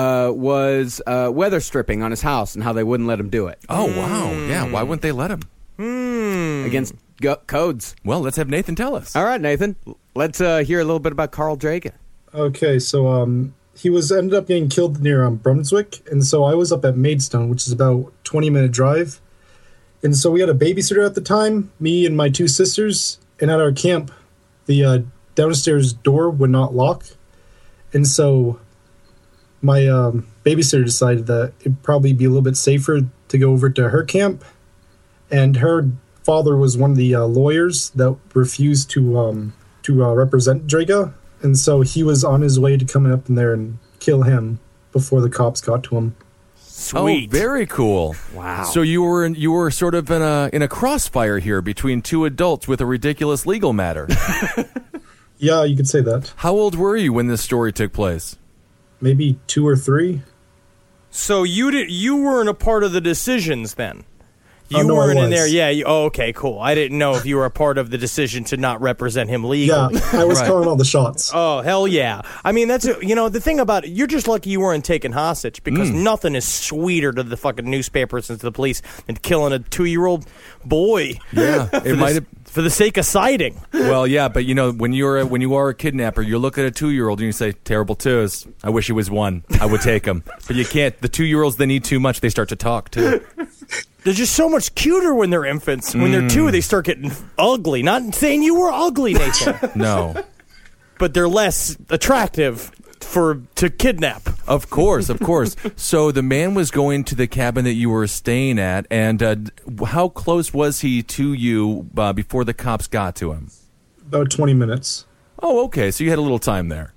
was weather stripping on his house and how they wouldn't let him do it. Oh, wow. Yeah, why wouldn't they let him? Against codes. Well, let's have Nathan tell us. All right, Nathan. Let's hear a little bit about Carl Drage. Okay, so he ended up getting killed near Brunswick, and so I was up at Maidstone, which is about 20-minute drive. And so we had a babysitter at the time, me and my two sisters, and at our camp, the downstairs door would not lock. And so my babysitter decided that it'd probably be a little bit safer to go over to her camp. And her father was one of the lawyers that refused to represent Draga. And so he was on his way to coming up in there and kill him before the cops got to him. Sweet. Oh, very cool. Wow. So you were sort of in a crossfire here between two adults with a ridiculous legal matter. Yeah, you could say that. How old were you when this story took place? Maybe 2 or 3. So you weren't a part of the decisions then? You no, I weren't in was. there. Yeah. Okay, cool. I didn't know if you were a part of the decision to not represent him legally. Yeah, I was Right. calling all the shots. Oh, hell yeah. I mean, that's, the thing about it, you're just lucky you weren't taken hostage because nothing is sweeter to the fucking newspapers and to the police than killing a 2-year-old boy. Yeah, it might have. For the sake of citing. Well, yeah, but when you are a kidnapper, you look at a 2-year-old and you say, "Terrible twos. I wish he was 1. I would take him." But you can't. The 2-year-olds, they need too much. They start to talk too. They're just so much cuter when they're infants. When they're 2, they start getting ugly. Not saying you were ugly, Nathan. No. But they're less attractive to kidnap. Of course. So the man was going to the cabin that you were staying at, and how close was he to you before the cops got to him? About 20 minutes. Oh, okay. So you had a little time there.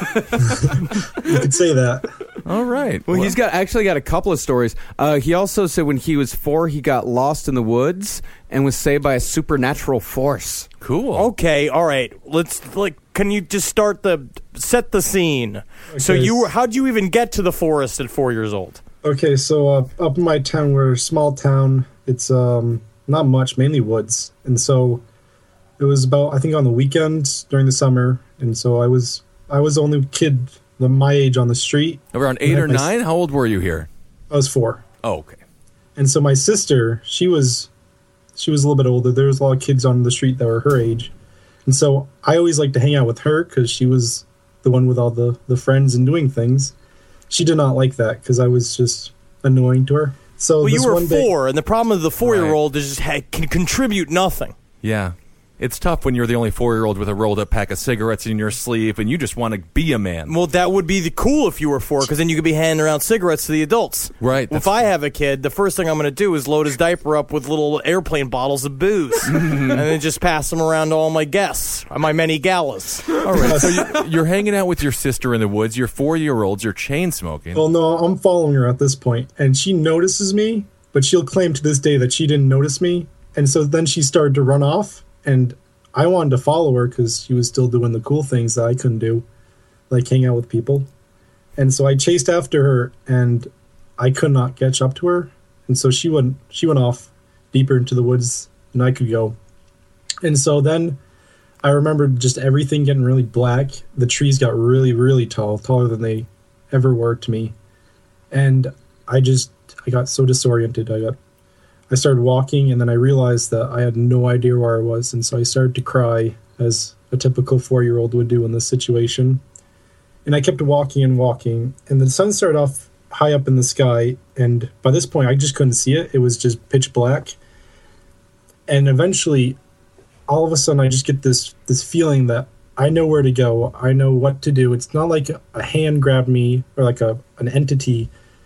You could say that. All right. Well, he's actually got a couple of stories. He also said when he was 4, he got lost in the woods and was saved by a supernatural force. Cool. Okay, all right. Can you just set the scene? Okay. So how'd you even get to the forest at 4 years old? Okay, so up in my town, we're a small town. It's not much, mainly woods. And so it was about, I think, on the weekends during the summer. And so I was the only kid my age on the street. Around 8 or 9? How old were you here? I was 4. Oh, okay. And so my sister, she was a little bit older. There was a lot of kids on the street that were her age. And so I always liked to hang out with her because she was the one with all the friends and doing things. She did not like that because I was just annoying to her. So Well, this you were one day, 4, and the problem with the 4-year-old is just can contribute nothing. Yeah. It's tough when you're the only 4-year-old with a rolled up pack of cigarettes in your sleeve and you just want to be a man. Well, that would be cool if you were 4, because then you could be handing around cigarettes to the adults. Right. If I have a kid, the first thing I'm going to do is load his diaper up with little airplane bottles of booze, and then just pass them around to all my guests, my many galas. All right. So you're hanging out with your sister in the woods. You're 4-year-olds. You're chain smoking. well, no, I'm following her at this point, and she notices me, but she'll claim to this day that she didn't notice me. And so then she started to run off, and I wanted to follow her because she was still doing the cool things that I couldn't do, like hang out with people. And so I chased after her, and I could not catch up to her. And so she went off deeper into the woods than I could go. And so then I remembered just everything getting really black. The trees got really, really tall, taller than they ever were to me. And I got so disoriented. I started walking, and then I realized that I had no idea where I was, and so I started to cry, as a typical 4-year-old would do in this situation. And I kept walking and walking, and the sun started off high up in the sky, and by this point, I just couldn't see it. It was just pitch black. And eventually, all of a sudden, I just get this feeling that I know where to go. I know what to do. It's not like a hand grabbed me, or like an entity,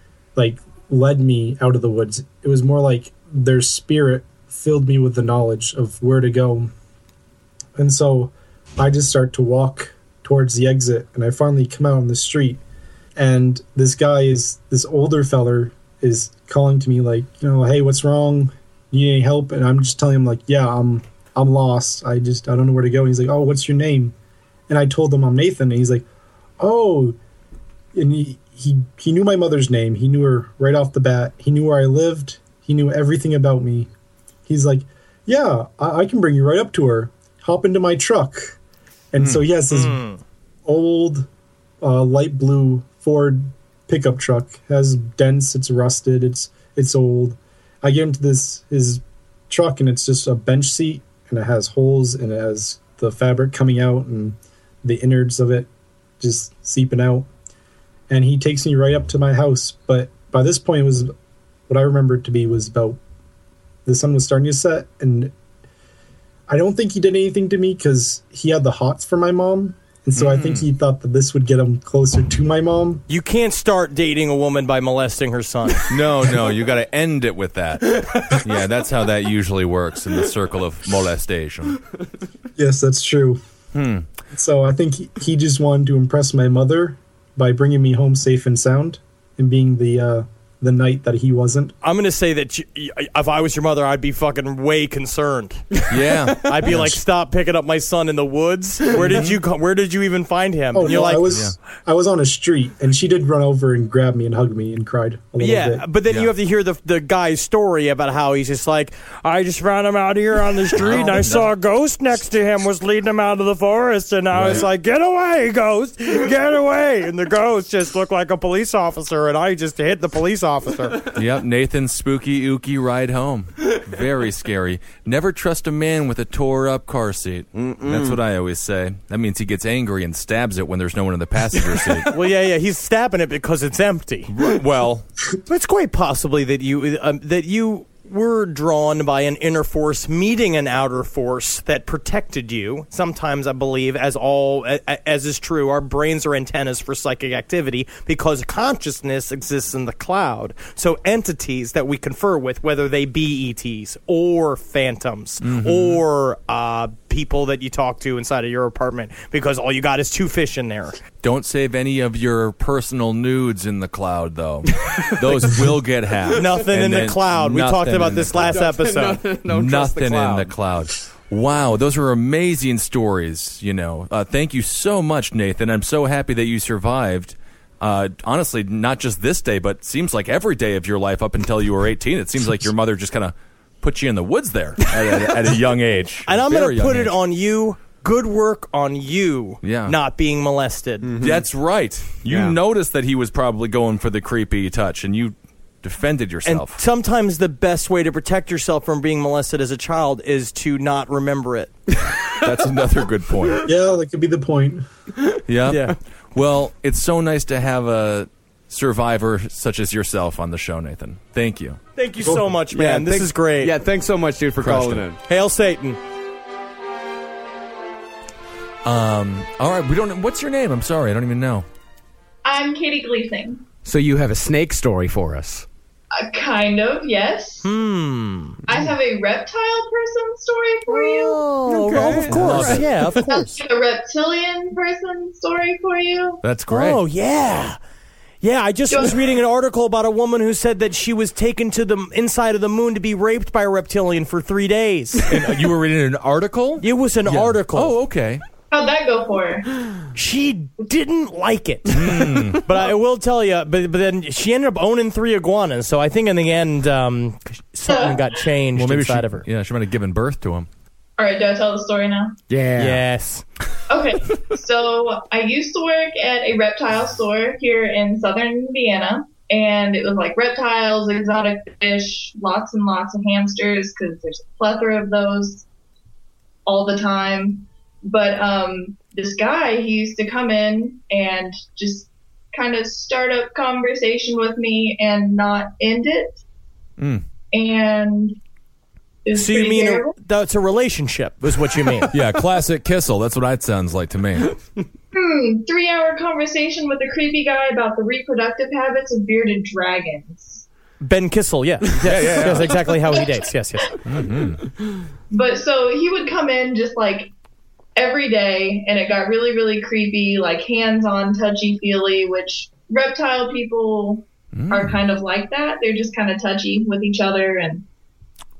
led me out of the woods. It was more like their spirit filled me with the knowledge of where to go. And so I just start to walk towards the exit, and I finally come out on the street, and this older feller is calling to me like, hey, what's wrong? you need any help? And I'm just telling him like, yeah, I'm lost. I don't know where to go. And he's like, oh, what's your name? And I told him I'm Nathan. And he's like, oh, and he knew my mother's name. He knew her right off the bat. He knew where I lived. He knew everything about me. He's like, yeah, I can bring you right up to her. Hop into my truck. And so he has this old light blue Ford pickup truck. It has dents. It's rusted. It's old. I get into his truck, and it's just a bench seat, and it has holes, and it has the fabric coming out and the innards of it just seeping out. And he takes me right up to my house. But by this point, it was what I remember it to be was about the sun was starting to set, and I don't think he did anything to me because he had the hots for my mom. And so I think he thought that this would get him closer to my mom. You can't start dating a woman by molesting her son. No, you got to end it with that. Yeah, that's how that usually works in the circle of molestation. Yes, that's true. So I think he just wanted to impress my mother by bringing me home safe and sound and being the night that he wasn't. I'm going to say that if I was your mother, I'd be fucking way concerned. Yeah. I'd be like, stop picking up my son in the woods. Where did you even find him? Oh, no, I was on a street, and she did run over and grab me and hug me and cried a little bit. But then you have to hear the guy's story about how he's just like, I just found him out here on the street, and I saw a ghost next to him was leading him out of the forest, and I was like, get away, ghost, get away. And the ghost just looked like a police officer, and I just hit the police officer. Yep, Nathan's spooky ooky ride home. Very scary. Never trust a man with a tore up car seat. That's what I always say. That means he gets angry and stabs it when there's no one in the passenger seat. Well, yeah, he's stabbing it because it's empty. Well, it's quite possibly that you were drawn by an inner force meeting an outer force that protected you. Sometimes I believe, as is true, our brains are antennas for psychic activity because consciousness exists in the cloud. So entities that we confer with, whether they be ETs or phantoms or people that you talk to inside of your apartment, because all you got is two fish in there. Don't save any of your personal nudes in the cloud, though. Those will get hacked. Nothing in the cloud. We talked about this last episode. Nothing in the cloud. Wow, those are amazing stories, Thank you so much, Nathan. I'm so happy that you survived. Honestly, not just this day, but seems like every day of your life up until you were 18. It seems like your mother just kind of put you in the woods there at a young age. And I'm going to put it on you. Good work on you not being molested. That's right. You noticed that he was probably going for the creepy touch, and you defended yourself. And sometimes the best way to protect yourself from being molested as a child is to not remember it. That's another good point. Yeah, that could be the point. Yeah. Well, it's so nice to have a survivor such as yourself on the show, Nathan. Thank you. Thank you so much, man. This is great. Yeah, thanks so much, dude, for calling in. Hail Satan. All right, what's your name? I'm sorry, I don't even know. I'm Katie Gleasing. So you have a snake story for us? Kind of, yes. I have a reptile person story for you. Oh, well, of course. Yeah, of course. A reptilian person story for you. That's great. Oh, yeah. Yeah, I just was reading an article about a woman who said that she was taken to the inside of the moon to be raped by a reptilian for 3 days. And you were reading an article? It was an article. Oh, okay. How'd that go for her? She didn't like it. But I will tell you, but then she ended up owning 3 iguanas, so I think in the end something got changed inside of her. Yeah, she might have given birth to him. All right, do I tell the story now? Yeah. Yes. Okay, so I used to work at a reptile store here in southern Indiana, and it was like reptiles, exotic fish, lots and lots of hamsters, because there's a plethora of those all the time. But this guy, he used to come in and just kind of start up conversation with me and not end it. And so you mean that's a relationship is what you mean? Yeah, classic Kissel. That's what that sounds like to me. 3-hour conversation with a creepy guy about the reproductive habits of bearded dragons. Ben Kissel, yeah. That's exactly how he dates. Yes. But so he would come in just like every day, and it got really, really creepy, like hands-on, touchy-feely, which reptile people are kind of like that. They're just kind of touchy with each other. And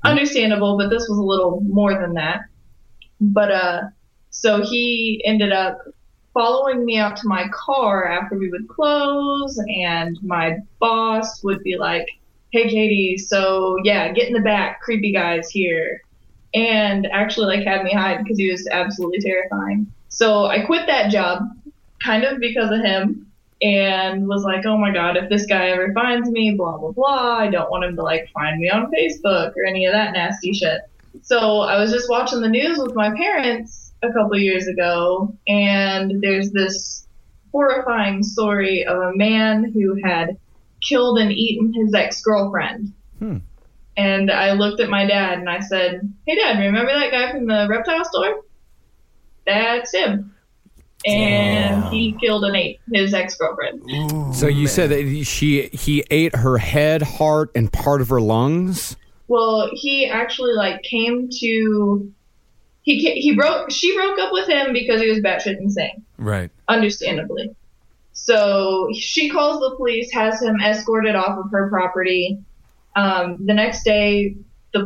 understandable, but this was a little more than that. But so he ended up following me out to my car after we would close, and my boss would be like, "Hey, Katie, so yeah, get in the back, creepy guy's here," and actually like had me hide because he was absolutely terrifying. So I quit that job kind of because of him, and was like, oh my god, if this guy ever finds me, blah blah blah, I don't want him to like find me on Facebook or any of that nasty shit. So I was just watching the news with my parents a couple years ago, and there's this horrifying story of a man who had killed and eaten his ex-girlfriend. And I looked at my dad and I said, "Hey Dad, remember that guy from the reptile store? That's him." And he killed and ate his ex-girlfriend. So you said that he ate her head, heart, and part of her lungs? Well, he actually like came to she broke up with him because he was batshit insane. Right. Understandably. So she calls the police, has him escorted off of her property. The next day,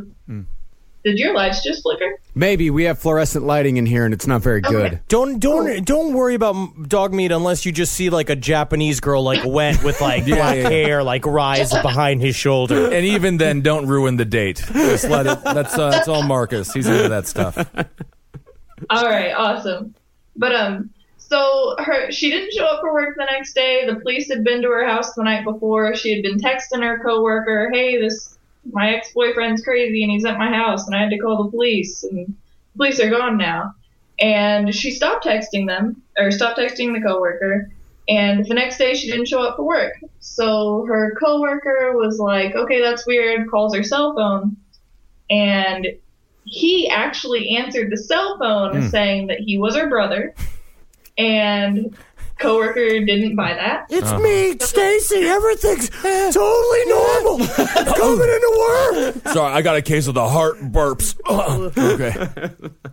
did your lights just flicker? Maybe. We have fluorescent lighting in here, and it's not very good. Don't worry about dog meat unless you just see like a Japanese girl like wet with like black hair like rise behind his shoulder. And even then, don't ruin the date. Just let it. That's all Marcus. He's into that stuff. All right, awesome. But so she didn't show up for work the next day. The police had been to her house the night before. She had been texting her coworker, "Hey, my ex-boyfriend's crazy and he's at my house and I had to call the police and the police are gone now." And she stopped texting the coworker, and the next day she didn't show up for work. So her coworker was like, "Okay, that's weird," calls her cell phone, and he actually answered the cell phone saying that he was her brother, and coworker didn't buy that. It's me, Stacy. Everything's totally normal. Coming into work. Sorry, I got a case of the heart burps. Okay.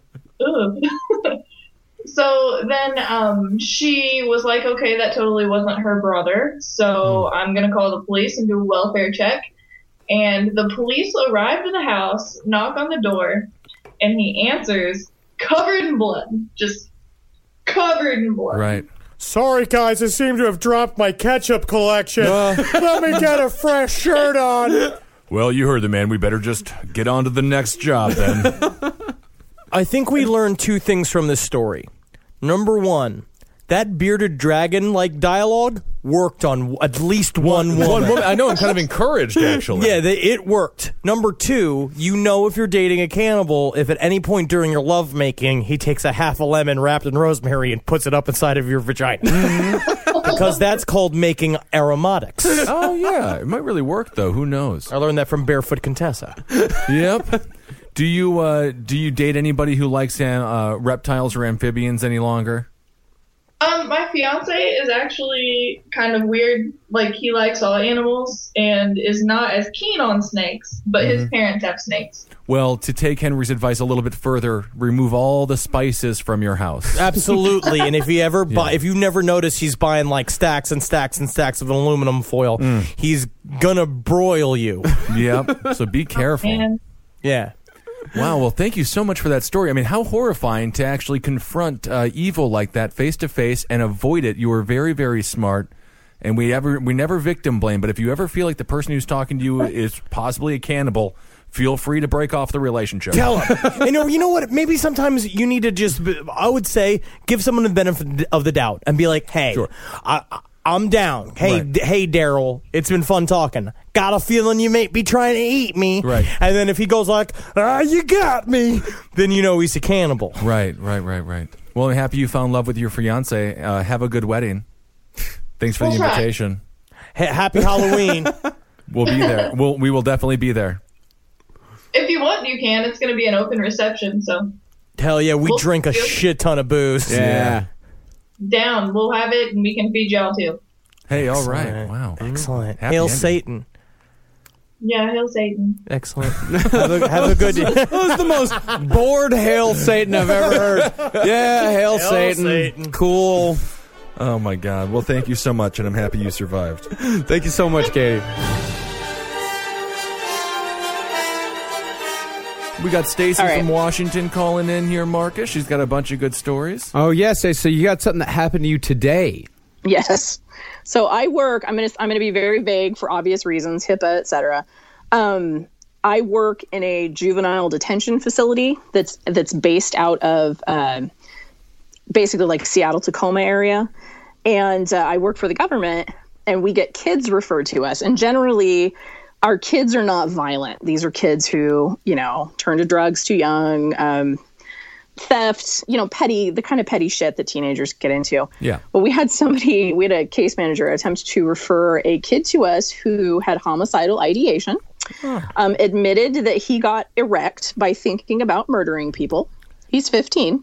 So then she was like, okay, that totally wasn't her brother, so I'm going to call the police and do a welfare check. And the police arrive to the house, knock on the door, and he answers covered in blood. Just covered in blood. Right. Sorry, guys, I seem to have dropped my ketchup collection. Let me get a fresh shirt on. Well, you heard the man. We better just get on to the next job then. I think we learned two things from this story. Number one, that bearded dragon-like dialogue worked on at least one woman. I know, I'm kind of encouraged, actually. Yeah, it worked. Number two, you know if you're dating a cannibal, if at any point during your lovemaking, he takes a half a lemon wrapped in rosemary and puts it up inside of your vagina. Because that's called making aromatics. Oh, yeah. It might really work, though. Who knows? I learned that from Barefoot Contessa. Yep. Do you date anybody who likes reptiles or amphibians any longer? My fiance is actually kind of weird. Like, he likes all animals and is not as keen on snakes, but his parents have snakes. Well, to take Henry's advice a little bit further, remove all the spices from your house. Absolutely. And if you ever if you never notice he's buying like stacks and stacks and stacks of aluminum foil, he's gonna broil you. Yep. So be careful. Yeah. Wow, well, thank you so much for that story. I mean, how horrifying to actually confront evil like that face to face and avoid it. You were very, very smart, and we never victim blame. But if you ever feel like the person who's talking to you is possibly a cannibal, feel free to break off the relationship. Tell him. You know what? Maybe sometimes you need to just, I would say, give someone the benefit of the doubt and be like, hey, sure. I'm down. Hey, Hey, Daryl, it's been fun talking. Got a feeling you may be trying to eat me. Right. And then if he goes like, you got me, then you know he's a cannibal. Right. Well, I'm happy you found love with your fiance. Have a good wedding. Thanks for the invitation. Happy Halloween. We'll be there. We will definitely be there. If you want, you can. It's going to be an open reception, so. Hell yeah, we drink a shit ton of booze. Yeah. Down. We'll have it, and we can feed y'all, too. Hey, Excellent. all right. Wow. Excellent. Happy Hail ending. Satan. Yeah, Hail Satan. Excellent. have a good day. That was the most bored Hail Satan I've ever heard. Yeah, Hail Satan. Cool. Oh, my God. Well, thank you so much, and I'm happy you survived. Thank you so much, Katie. We got Stacy All right. from Washington calling in here, Marcus. She's got a bunch of good stories. Oh, yes. So you got something that happened to you today. Yes. So I work. I'm gonna be very vague for obvious reasons, HIPAA, etc. I work in a juvenile detention facility that's based out of basically like Seattle, Tacoma area, and I work for the government. And we get kids referred to us, and generally, our kids are not violent. These are kids who, turn to drugs too young, theft, the kind of petty shit that teenagers get into. Yeah. Well, we had a case manager attempt to refer a kid to us who had homicidal ideation, admitted that he got erect by thinking about murdering people. He's 15.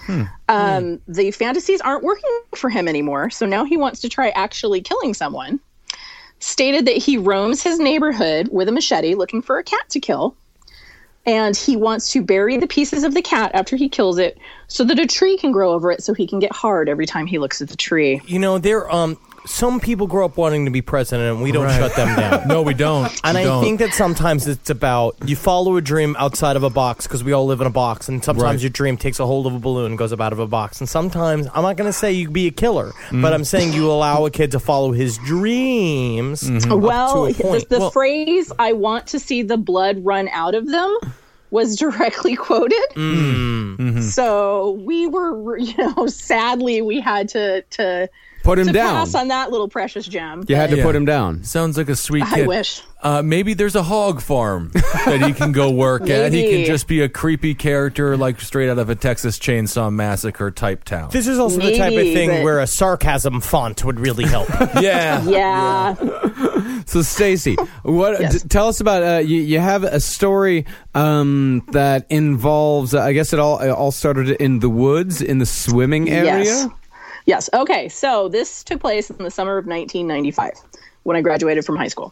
The fantasies aren't working for him anymore, so now he wants to try actually killing someone. Stated that he roams his neighborhood with a machete looking for a cat to kill, and he wants to bury the pieces of the cat after he kills it so that a tree can grow over it so he can get hard every time he looks at the tree. Some people grow up wanting to be president, and we don't shut them down. No, we don't. And I think that sometimes it's about you follow a dream outside of a box because we all live in a box, and sometimes your dream takes a hold of a balloon and goes up out of a box. And sometimes, I'm not going to say you be a killer, but I'm saying you allow a kid to follow his dreams. Well, the phrase, I want to see the blood run out of them, was directly quoted. So we were, sadly, we had to put him down. Pass on that little precious gem. You had to put him down. Sounds like a sweet kid. I wish. Maybe there's a hog farm that he can go work at. He can just be a creepy character, like straight out of a Texas Chainsaw Massacre type town. This is also the type of thing where a sarcasm font would really help. Yeah. So, Stacy, tell us about you have a story that involves. I guess it all started in the woods in the swimming area. Yes. Okay. So this took place in the summer of 1995 when I graduated from high school.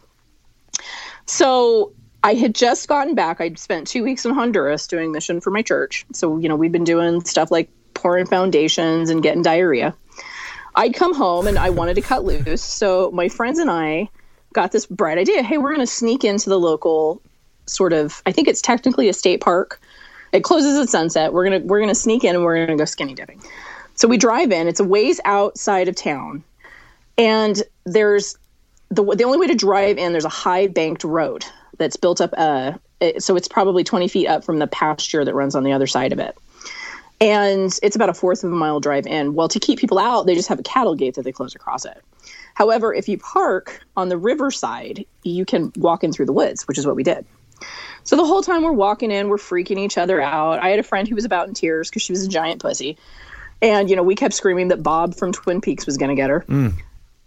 So I had just gotten back. I'd spent 2 weeks in Honduras doing mission for my church. So, we'd been doing stuff like pouring foundations and getting diarrhea. I'd come home and I wanted to cut loose. So my friends and I got this bright idea. Hey, we're going to sneak into the local I think it's technically a state park. It closes at sunset. We're going to sneak in and we're going to go skinny dipping. So we drive in. It's a ways outside of town. And there's the only way to drive in, there's a high banked road that's built up. So it's probably 20 feet up from the pasture that runs on the other side of it. And it's about a fourth of a mile drive in. Well, to keep people out, they just have a cattle gate that they close across it. However, if you park on the riverside, you can walk in through the woods, which is what we did. So the whole time we're walking in, we're freaking each other out. I had a friend who was about in tears because she was a giant pussy. And, we kept screaming that Bob from Twin Peaks was going to get her. And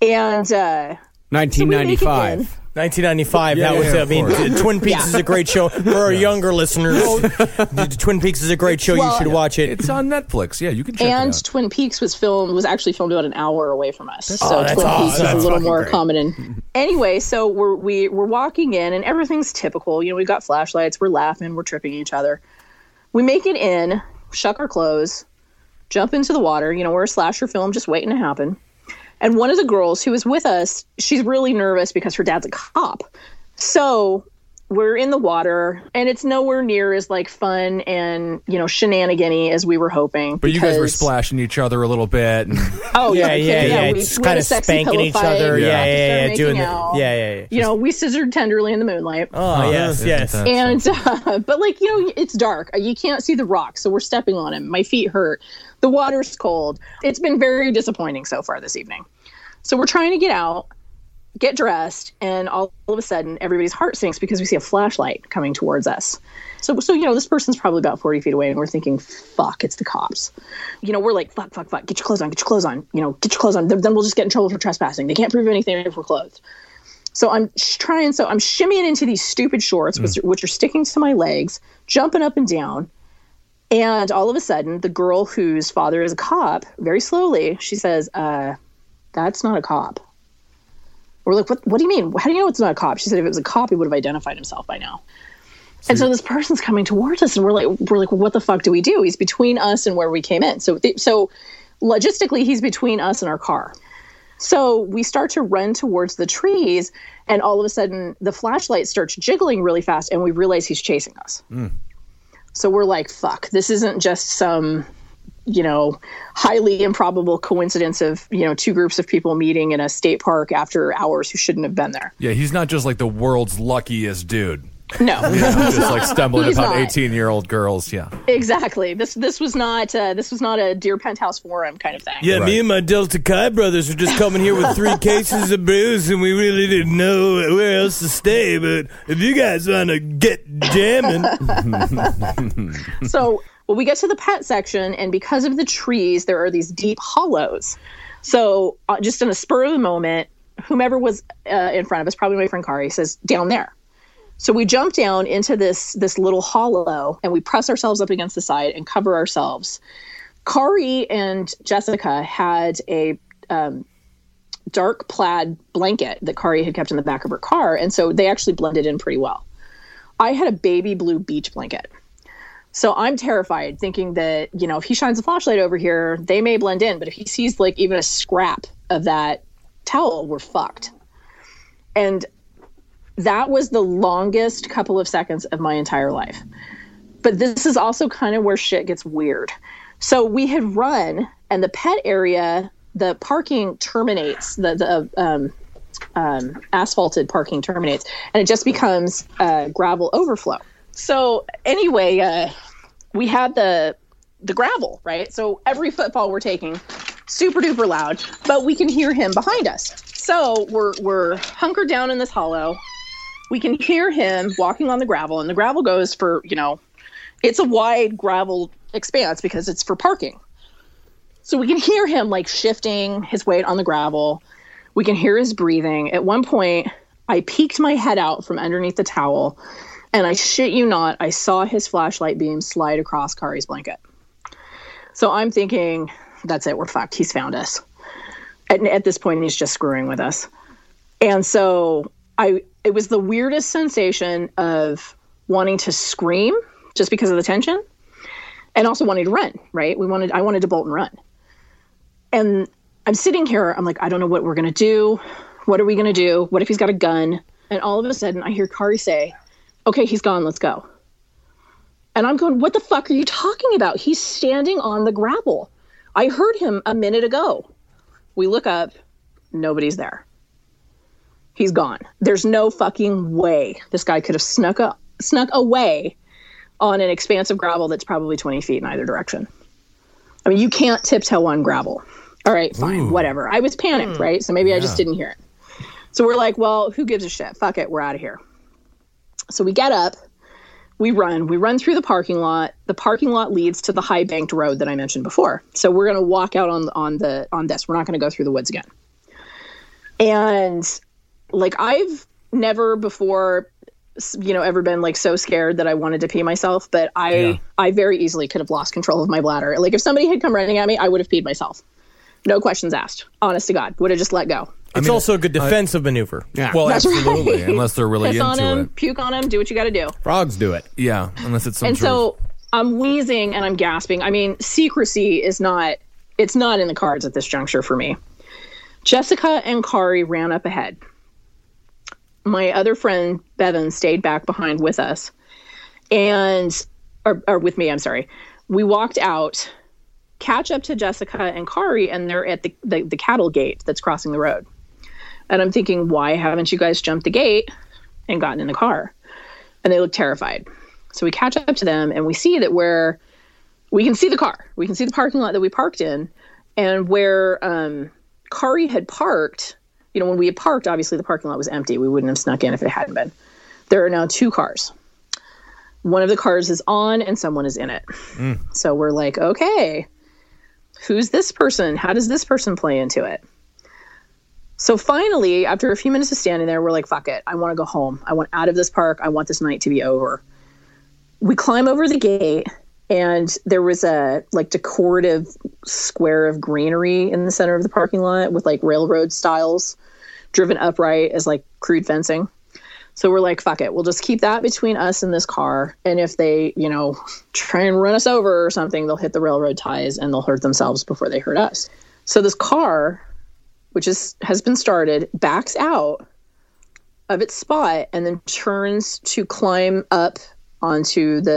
1995. 1995. Twin Peaks is a great show. For our younger listeners, Twin Peaks is a great show. You should watch it. It's on Netflix. Yeah, you can check it out. And Twin Peaks was actually filmed about an hour away from us. So that's Twin Peaks is a little more great. common. Anyway, so we're walking in and everything's typical. We've got flashlights. We're laughing. We're tripping each other. We make it in, shuck our clothes, jump into the water. We're a slasher film just waiting to happen. And one of the girls who was with us, she's really nervous because her dad's a cop. So we're in the water, and it's nowhere near as fun and shenanigan-y as we were hoping. But you guys were splashing each other a little bit. And yeah. It's kind of spanking each other. Yeah. Doing it. Yeah. We scissored tenderly in the moonlight. Oh, yes. And but it's dark. You can't see the rocks, so we're stepping on him. My feet hurt. The water's cold. It's been very disappointing so far this evening. So we're trying to get out, get dressed, and all of a sudden everybody's heart sinks because we see a flashlight coming towards us. So this person's probably about 40 feet away, and we're thinking, fuck, it's the cops. We're like, fuck, get your clothes on. Get your clothes on. Then we'll just get in trouble for trespassing. They can't prove anything if we're clothed. So I'm shimmying into these stupid shorts, which are sticking to my legs, jumping up and down. And all of a sudden, the girl whose father is a cop, very slowly, she says, that's not a cop. We're like, what do you mean? How do you know it's not a cop? She said if it was a cop, he would have identified himself by now. And so this person's coming towards us, and we're like, well, what the fuck do we do? He's between us and where we came in. So logistically, he's between us and our car. So we start to run towards the trees, and all of a sudden, the flashlight starts jiggling really fast, and we realize he's chasing us. So we're like, fuck, this isn't just some, highly improbable coincidence of, two groups of people meeting in a state park after hours who shouldn't have been there. Yeah, he's not just like the world's luckiest dude. No. Just like stumbling He's upon not. 18-year-old girls. Yeah. Exactly. This was not a Dear Penthouse Forum kind of thing. Yeah, me and my Delta Chi brothers were just coming here with 3 cases of booze, and we really didn't know where else to stay. But if you guys want to get jamming. So, we get to the pet section, and because of the trees, there are these deep hollows. So, just in a spur of the moment, whomever was in front of us, probably my friend Kari, says, down there. So we jump down into this little hollow, and we press ourselves up against the side and cover ourselves. Kari and Jessica had a dark plaid blanket that Kari had kept in the back of her car, and so they actually blended in pretty well. I had a baby blue beach blanket. So I'm terrified, thinking that, if he shines a flashlight over here, they may blend in, but if he sees like even a scrap of that towel, we're fucked. And that was the longest couple of seconds of my entire life. But this is also kind of where shit gets weird. So we had run, and the pet area, the parking terminates, the asphalted parking terminates, and it just becomes gravel overflow. So anyway, we had the gravel, right? So every footfall we're taking, super duper loud, but we can hear him behind us. So we're hunkered down in this hollow. We can hear him walking on the gravel, and the gravel goes for, it's a wide gravel expanse because it's for parking. So we can hear him like shifting his weight on the gravel. We can hear his breathing. At one point, I peeked my head out from underneath the towel, and I shit you not, I saw his flashlight beam slide across Kari's blanket. So I'm thinking, that's it, we're fucked. He's found us. At this point, he's just screwing with us. And so it was the weirdest sensation of wanting to scream just because of the tension, and also wanting to run, right? I wanted to bolt and run. And I'm sitting here, I'm like, I don't know what we're going to do. What are we going to do? What if he's got a gun? And all of a sudden I hear Kari say, okay, he's gone, let's go. And I'm going, what the fuck are you talking about? He's standing on the gravel. I heard him a minute ago. We look up, nobody's there. He's gone. There's no fucking way this guy could have snuck away on an expanse of gravel that's probably 20 feet in either direction. I mean, you can't tiptoe on gravel. All right, fine, whatever. I was panicked, right? So maybe I just didn't hear it. So we're like, well, who gives a shit? Fuck it, we're out of here. So we get up, we run through the parking lot. The parking lot leads to the high banked road that I mentioned before. So we're going to walk out on this. We're not going to go through the woods again. And like, I've never before, ever been like so scared that I wanted to pee myself, but I very easily could have lost control of my bladder. Like if somebody had come running at me, I would have peed myself. No questions asked. Honest to God, would have just let go. It's also a good defensive maneuver. Yeah. Well, That's absolutely. right. Unless they're really Piss into on him, it. puke on him, do what you got to do. Frogs do it. Yeah, unless it's some And sort so I'm wheezing and I'm gasping. I mean, secrecy is not in the cards at this juncture for me. Jessica and Kari ran up ahead. My other friend, Bevan, stayed back behind with us. Or with me, I'm sorry. We walked out, catch up to Jessica and Kari, and they're at the cattle gate that's crossing the road. And I'm thinking, why haven't you guys jumped the gate and gotten in the car? And they look terrified. So we catch up to them, and we see that we can see the car. We can see the parking lot that we parked in, and where Kari had parked, when we had parked, obviously the parking lot was empty. We wouldn't have snuck in if it hadn't been. There are now 2 cars. One of the cars is on and someone is in it. So we're like, okay, who's this person? How does this person play into it? So finally, after a few minutes of standing there, we're like, fuck it. I want to go home. I want out of this park. I want this night to be over. We climb over the gate, and there was a decorative square of greenery in the center of the parking lot with like railroad styles driven upright as like crude fencing. So we're like, fuck it. We'll just keep that between us and this car. And if they, try and run us over or something, they'll hit the railroad ties and they'll hurt themselves before they hurt us. So this car, which has been started, backs out of its spot and then turns to climb up onto the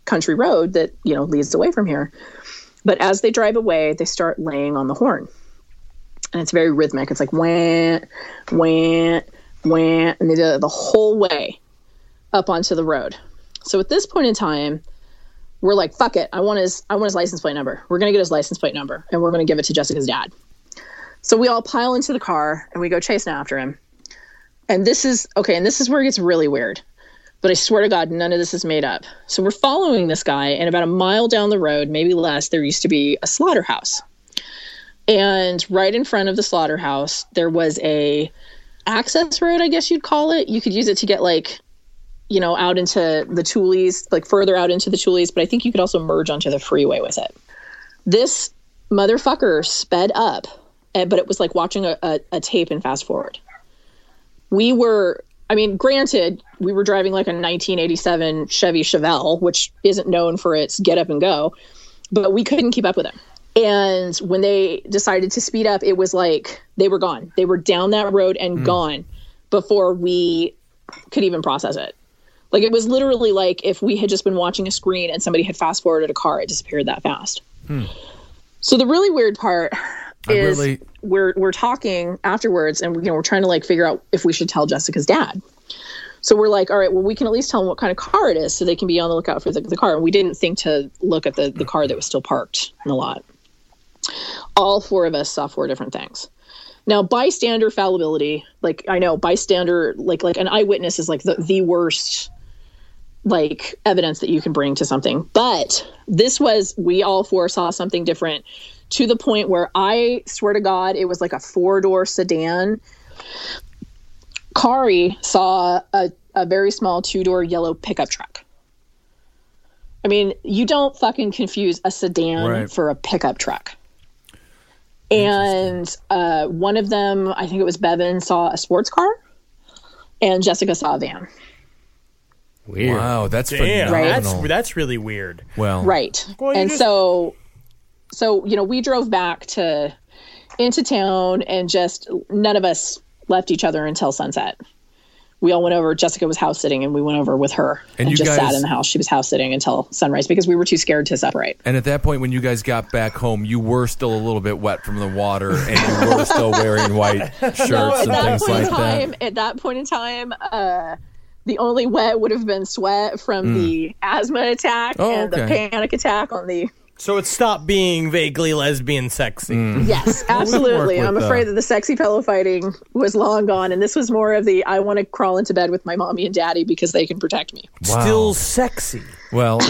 country road that, leads away from here. But as they drive away, they start laying on the horn. And it's very rhythmic. It's like wah, wah, wah. And they do it the whole way up onto the road. So at this point in time, we're like, fuck it. I want his license plate number. We're going to get his license plate number, and we're going to give it to Jessica's dad. So we all pile into the car, and we go chasing after him. And this is where it gets really weird. But I swear to God, none of this is made up. So we're following this guy, and about a mile down the road, maybe less, there used to be a slaughterhouse. And right in front of the slaughterhouse, there was a access road, I guess you'd call it. You could use it to get out into the Tules, further out into the Tules, but I think you could also merge onto the freeway with it. This motherfucker sped up, but it was like watching a tape and fast forward. Granted, we were driving like a 1987 Chevy Chevelle, which isn't known for its get up and go, but we couldn't keep up with him. And when they decided to speed up, it was like they were gone. They were down that road and gone before we could even process it. Like, it was literally like if we had just been watching a screen and somebody had fast forwarded a car, it disappeared that fast. So the really weird part is we're talking afterwards, and we're trying to figure out if we should tell Jessica's dad. So we're like, all right, well, we can at least tell them what kind of car it is so they can be on the lookout for the car. And we didn't think to look at the car that was still parked in the lot. All four of us saw four different things. Now, bystander fallibility, I know bystander, like an eyewitness is like the worst evidence that you can bring to something. But we all four saw something different, to the point where I swear to God, it was like a 4-door sedan. Kari saw a very small 2-door yellow pickup truck. I mean, you don't fucking confuse a sedan for a pickup truck. And one of them, I think it was Bevan, saw a sports car, and Jessica saw a van. Weird. Wow, that's phenomenal. That's really weird. Well, right. Well, and so we drove back into town, and just none of us left each other until sunset. We all went over. Jessica was house sitting, and we went over with her and just sat in the house. She was house sitting until sunrise because we were too scared to separate. And at that point, when you guys got back home, you were still a little bit wet from the water, and you were still wearing white shirts and things like that. At that point in time, the only wet would have been sweat from the asthma attack and the panic attack on the... So it stopped being vaguely lesbian sexy. Yes, absolutely. I'm afraid that the sexy pillow fighting was long gone, and this was more of the I want to crawl into bed with my mommy and daddy because they can protect me. Wow. Still sexy. Well,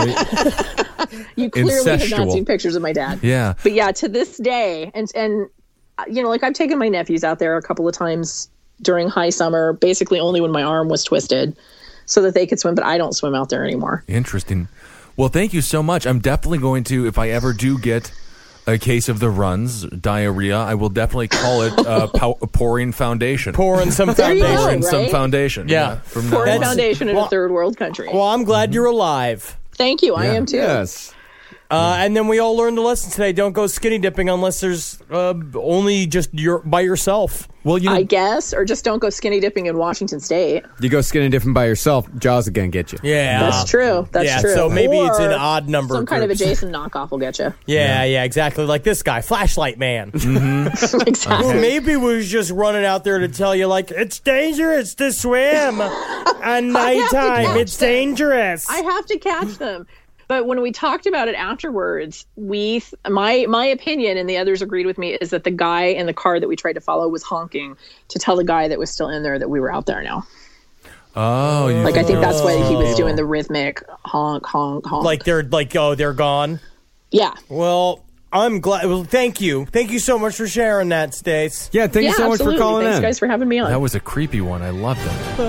you clearly have not seen pictures of my dad. Yeah. But yeah, to this day, and I've taken my nephews out there a couple of times during high summer, basically only when my arm was twisted so that they could swim, but I don't swim out there anymore. Interesting. Well, thank you so much. I'm definitely going to, if I ever do get a case of the runs, diarrhea, I will definitely call it pouring foundation. Pouring some foundation. Pouring some foundation. Yeah. Pouring foundation in a third world country. Well, I'm glad you're alive. Thank you. I am too. Yes. And then we all learned the lesson today. Don't go skinny dipping unless there's only just by yourself. Well, I guess, or just don't go skinny dipping in Washington State. You go skinny dipping by yourself, Jaws again get you. Yeah, that's true. That's true. So maybe it's an odd number. Some kind of a Jason knockoff will get you. Yeah, exactly. Like this guy, Flashlight Man. Exactly. Who maybe was just running out there to tell you, it's dangerous to swim at nighttime. It's dangerous. I have to catch them. But when we talked about it afterwards, my opinion, and the others agreed with me, is that the guy in the car that we tried to follow was honking to tell the guy that was still in there that we were out there now. Oh, I think that's why he was doing the rhythmic honk, honk, honk. They're they're gone. Yeah. Well, I'm glad. Well, thank you so much for sharing that, Stace. Yeah, thank you so much for calling in. Thanks, guys, for having me on. That was a creepy one. I loved it.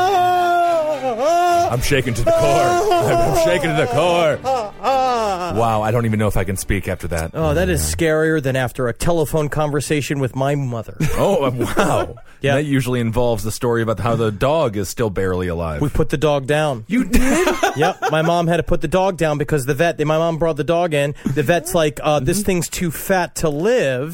I'm shaking to the core. I'm shaking to the core. Wow, I don't even know if I can speak after that. Oh, that is scarier than after a telephone conversation with my mother. Oh, wow. Yeah. That usually involves the story about how the dog is still barely alive. We put the dog down. You did? Yep. My mom had to put the dog down because my mom brought the dog in. The vet's like, this thing's too fat to live.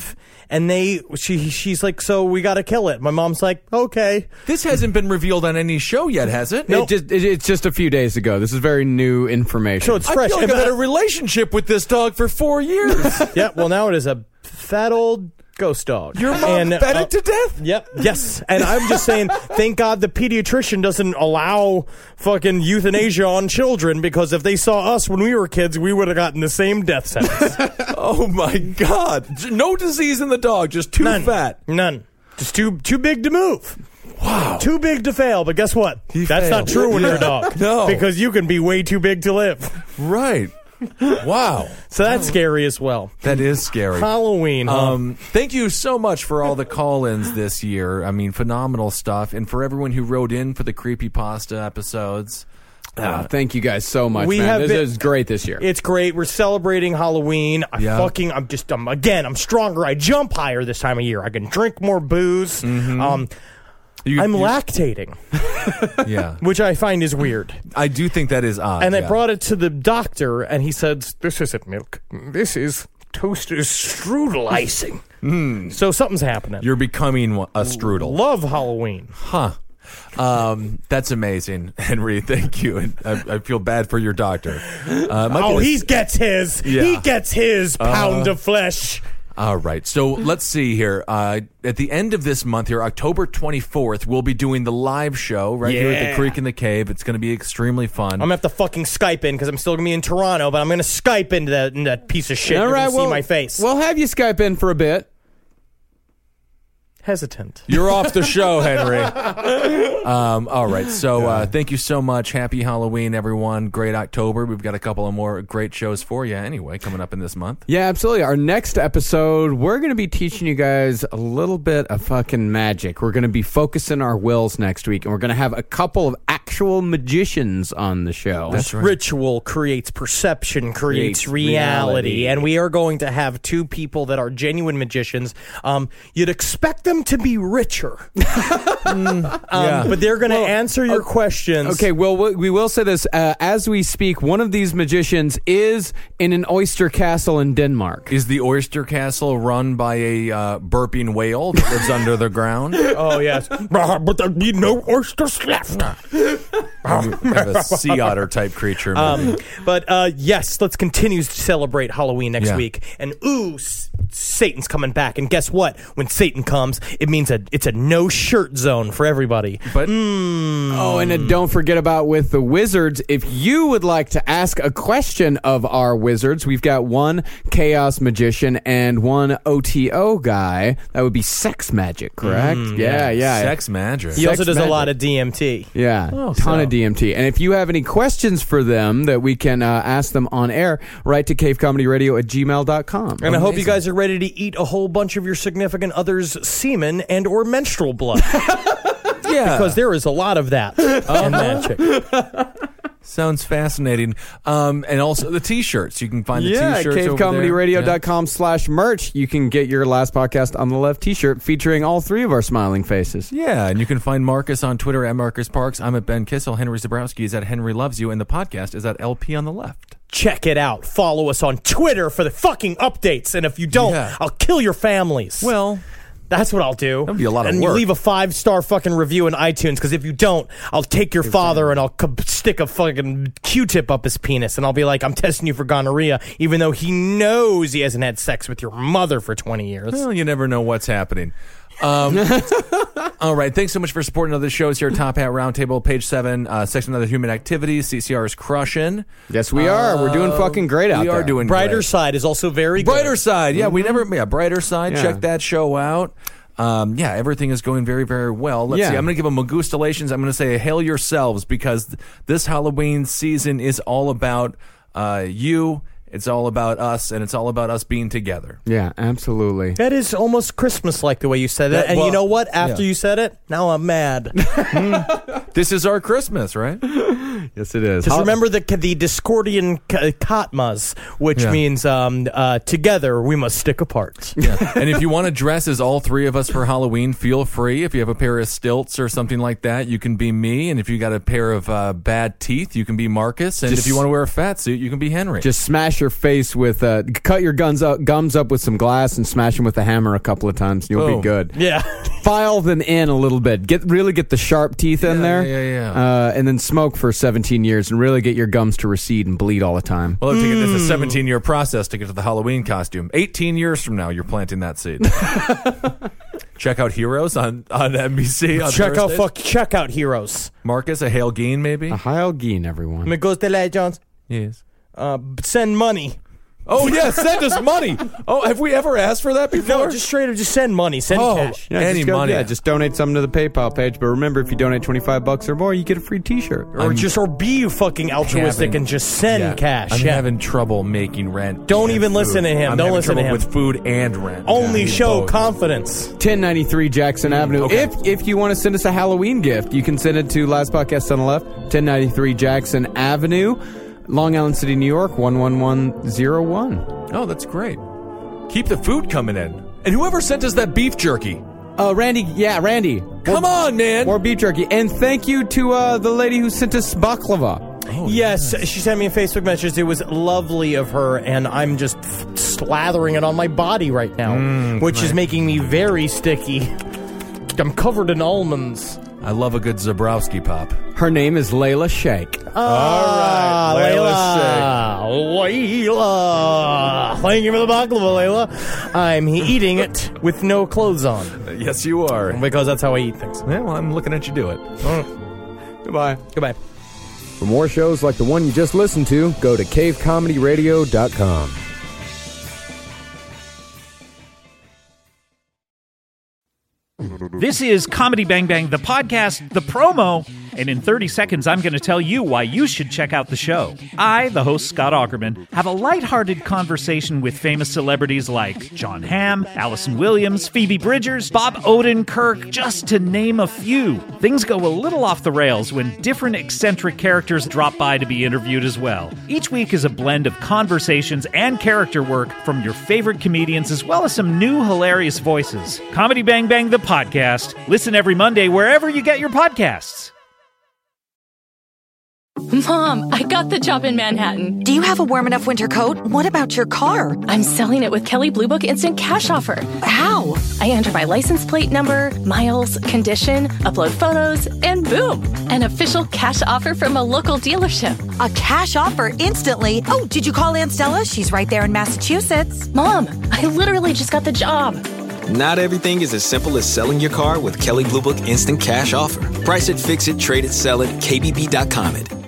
and she's like, so we got to kill it. My mom's like, okay. This hasn't been revealed on any show yet, has it? Nope. It's just a few days ago. This is very new information. So it's fresh. I feel like I've had a relationship with this dog for 4 years. Yeah, well, now it is a fat old ghost dog. Your mom fed it to death? Yep. Yes. And I'm just saying, thank God the pediatrician doesn't allow fucking euthanasia on children, because if they saw us when we were kids, we would have gotten the same death sentence. Oh my God. No disease in the dog, just too fat. None. Just too big to move. Wow. Too big to fail, but guess what? That's not true when you're a dog. No. Because you can be way too big to live. Right. Wow. So that's scary as well. That is scary. Halloween, huh? Thank you so much for all the call-ins this year. I mean, phenomenal stuff. And for everyone who wrote in for the Creepypasta episodes. Thank you guys so much, man. This is great this year. It's great. We're celebrating Halloween. I'm stronger. I jump higher this time of year. I can drink more booze. Mm-hmm. I'm lactating. Yeah. Which I find is weird. I do think that is odd. And I brought it to the doctor, and he said, this isn't milk. This is Toaster's strudel icing. So something's happening. You're becoming a strudel. Love Halloween. Huh. That's amazing, Henry. Thank you. And I feel bad for your doctor. He gets his. Yeah. He gets his pound of flesh. All right. So let's see here. At the end of this month here, October 24th, we'll be doing the live show here at the Creek in the Cave. It's going to be extremely fun. I'm going to have to fucking Skype in because I'm still going to be in Toronto, but I'm going to Skype into that piece of shit. All right, see my face. We'll have you Skype in for a bit. Hesitant. You're off the show, Henry. All right. So thank you so much. Happy Halloween, everyone. Great October. We've got a couple of more great shows for you anyway coming up in this month. Yeah, absolutely. Our next episode, we're going to be teaching you guys a little bit of fucking magic. We're going to be focusing our wills next week, and we're going to have a couple of actual magicians on the show. That's right. Ritual creates perception, creates reality. And we are going to have two people that are genuine magicians. You'd expect them to be richer. But they're going to answer your questions. Okay, well, we will say this. As we speak, one of these magicians is in an oyster castle in Denmark. Is the oyster castle run by a burping whale that lives under the ground? Oh, yes. But there'd be no oysters left. Have a sea otter type creature. But yes, let's continue to celebrate Halloween next week. And Satan's coming back. And guess what? When Satan comes, it means it's a no shirt zone for everybody. But and don't forget about with the wizards. If you would like to ask a question of our wizards, we've got one chaos magician and one OTO guy. That would be sex magic, correct? Yeah. Sex magic. He also does a lot of DMT. Yeah, ton of DMT. And if you have any questions for them that we can ask them on air, write to cavecomedyradio@gmail.com. And I hope you guys are ready to eat a whole bunch of your significant other's semen and or menstrual blood. Yeah. Because there is a lot of that in magic. Sounds fascinating. And also the T-shirts. You can find the T-shirts cavecomedyradio.com/merch. You can get your Last Podcast on the Left T-shirt featuring all three of our smiling faces. Yeah, and you can find Marcus on Twitter at Marcus Parks. I'm at Ben Kissel. Henry Zabrowski is at Henry Loves You, and the podcast is at LP on the Left. Check it out. Follow us on Twitter for the fucking updates. And if you don't, I'll kill your families. Well, that's what I'll do. That'd be a lot of work. And leave a 5-star fucking review in iTunes, because if you don't, I'll take your father and I'll stick a fucking Q-tip up his penis, and I'll be like, I'm testing you for gonorrhea, even though he knows he hasn't had sex with your mother for 20 years. Well, you never know what's happening. All right. Thanks so much for supporting other shows here at Top Hat Roundtable, page 7, section Other Human Activities. CCR is crushing. Yes, we are. We're doing fucking great out there. We are doing Brighter great. Side is also very good. Brighter Side. Yeah, Brighter Side. Check that show out. Everything is going very, very well. Let's see. I'm going to give them Magustalations. I'm going to say hail yourselves, because this Halloween season is all about you. It's all about us, and it's all about us being together. Yeah, absolutely. That is almost Christmas-like the way you said it. And you know what? After you said it, now I'm mad. This is our Christmas, right? Yes, it is. Just remember the Discordian Katmas, which means together we must stick apart. Yeah. And if you want to dress as all three of us for Halloween, feel free. If you have a pair of stilts or something like that, you can be me. And if you got a pair of bad teeth, you can be Marcus. And if you want to wear a fat suit, you can be Henry. Just smash your face with, cut your gums up with some glass and smash them with a hammer a couple of times, and you'll be good. Yeah. File them in a little bit. Really get the sharp teeth in there. And then smoke for 17 years and really get your gums to recede and bleed all the time. Well, this is a 17-year process to get to the Halloween costume. 18 years from now, you're planting that seed. Check out Heroes on NBC. Check out Heroes. Marcus, a Hail Geen, maybe? A Hail Geen, everyone. Me gusta la Jones. Yes. Send money. Oh, yeah, send us money. Oh, have we ever asked for that before? No, just straight up, just send money. Send cash. Yeah, any money. Yeah, just donate something to the PayPal page. But remember, if you donate $25 or more, you get a free T-shirt. Or be fucking altruistic and just send cash. I'm having trouble making rent. Don't even listen to him. Don't listen to him. With food and rent. Only show confidence. 1093 Jackson Avenue. Okay. If you want to send us a Halloween gift, you can send it to Last Podcast on the Left, 1093 Jackson Avenue. Long Island City, New York, 11101. Oh, that's great. Keep the food coming in. And whoever sent us that beef jerky. Randy. Yeah, Randy. Come on, man. More beef jerky. And thank you to the lady who sent us baklava. Oh, yes, she sent me a Facebook message. It was lovely of her, and I'm just slathering it on my body right now, which is making me very sticky. I'm covered in almonds. I love a good Zabrowski pop. Her name is Layla Sheikh. All right, Layla. Thank you for the baklava, Layla. I'm eating it with no clothes on. Yes, you are. Because that's how I eat things. Yeah, well, I'm looking at you do it. Goodbye. Goodbye. For more shows like the one you just listened to, go to cavecomedyradio.com. This is Comedy Bang Bang, the podcast, the promo, and in 30 seconds, I'm going to tell you why you should check out the show. I, the host Scott Aukerman, have a lighthearted conversation with famous celebrities like John Hamm, Allison Williams, Phoebe Bridgers, Bob Odenkirk, just to name a few. Things go a little off the rails when different eccentric characters drop by to be interviewed as well. Each week is a blend of conversations and character work from your favorite comedians as well as some new hilarious voices. Comedy Bang Bang, the podcast. Listen every Monday wherever you get your podcasts. Mom, I got the job in Manhattan. Do you have a warm enough winter coat? What about your car? I'm selling it with Kelley Blue Book Instant Cash Offer. How? I enter my license plate number, miles, condition, upload photos, and boom, an official cash offer from a local dealership. A cash offer instantly? Oh, did you call Aunt Stella? She's right there in Massachusetts. Mom, I literally just got the job. Not everything is as simple as selling your car with Kelley Blue Book Instant Cash Offer. Price it, fix it, trade it, sell it, KBB.com it.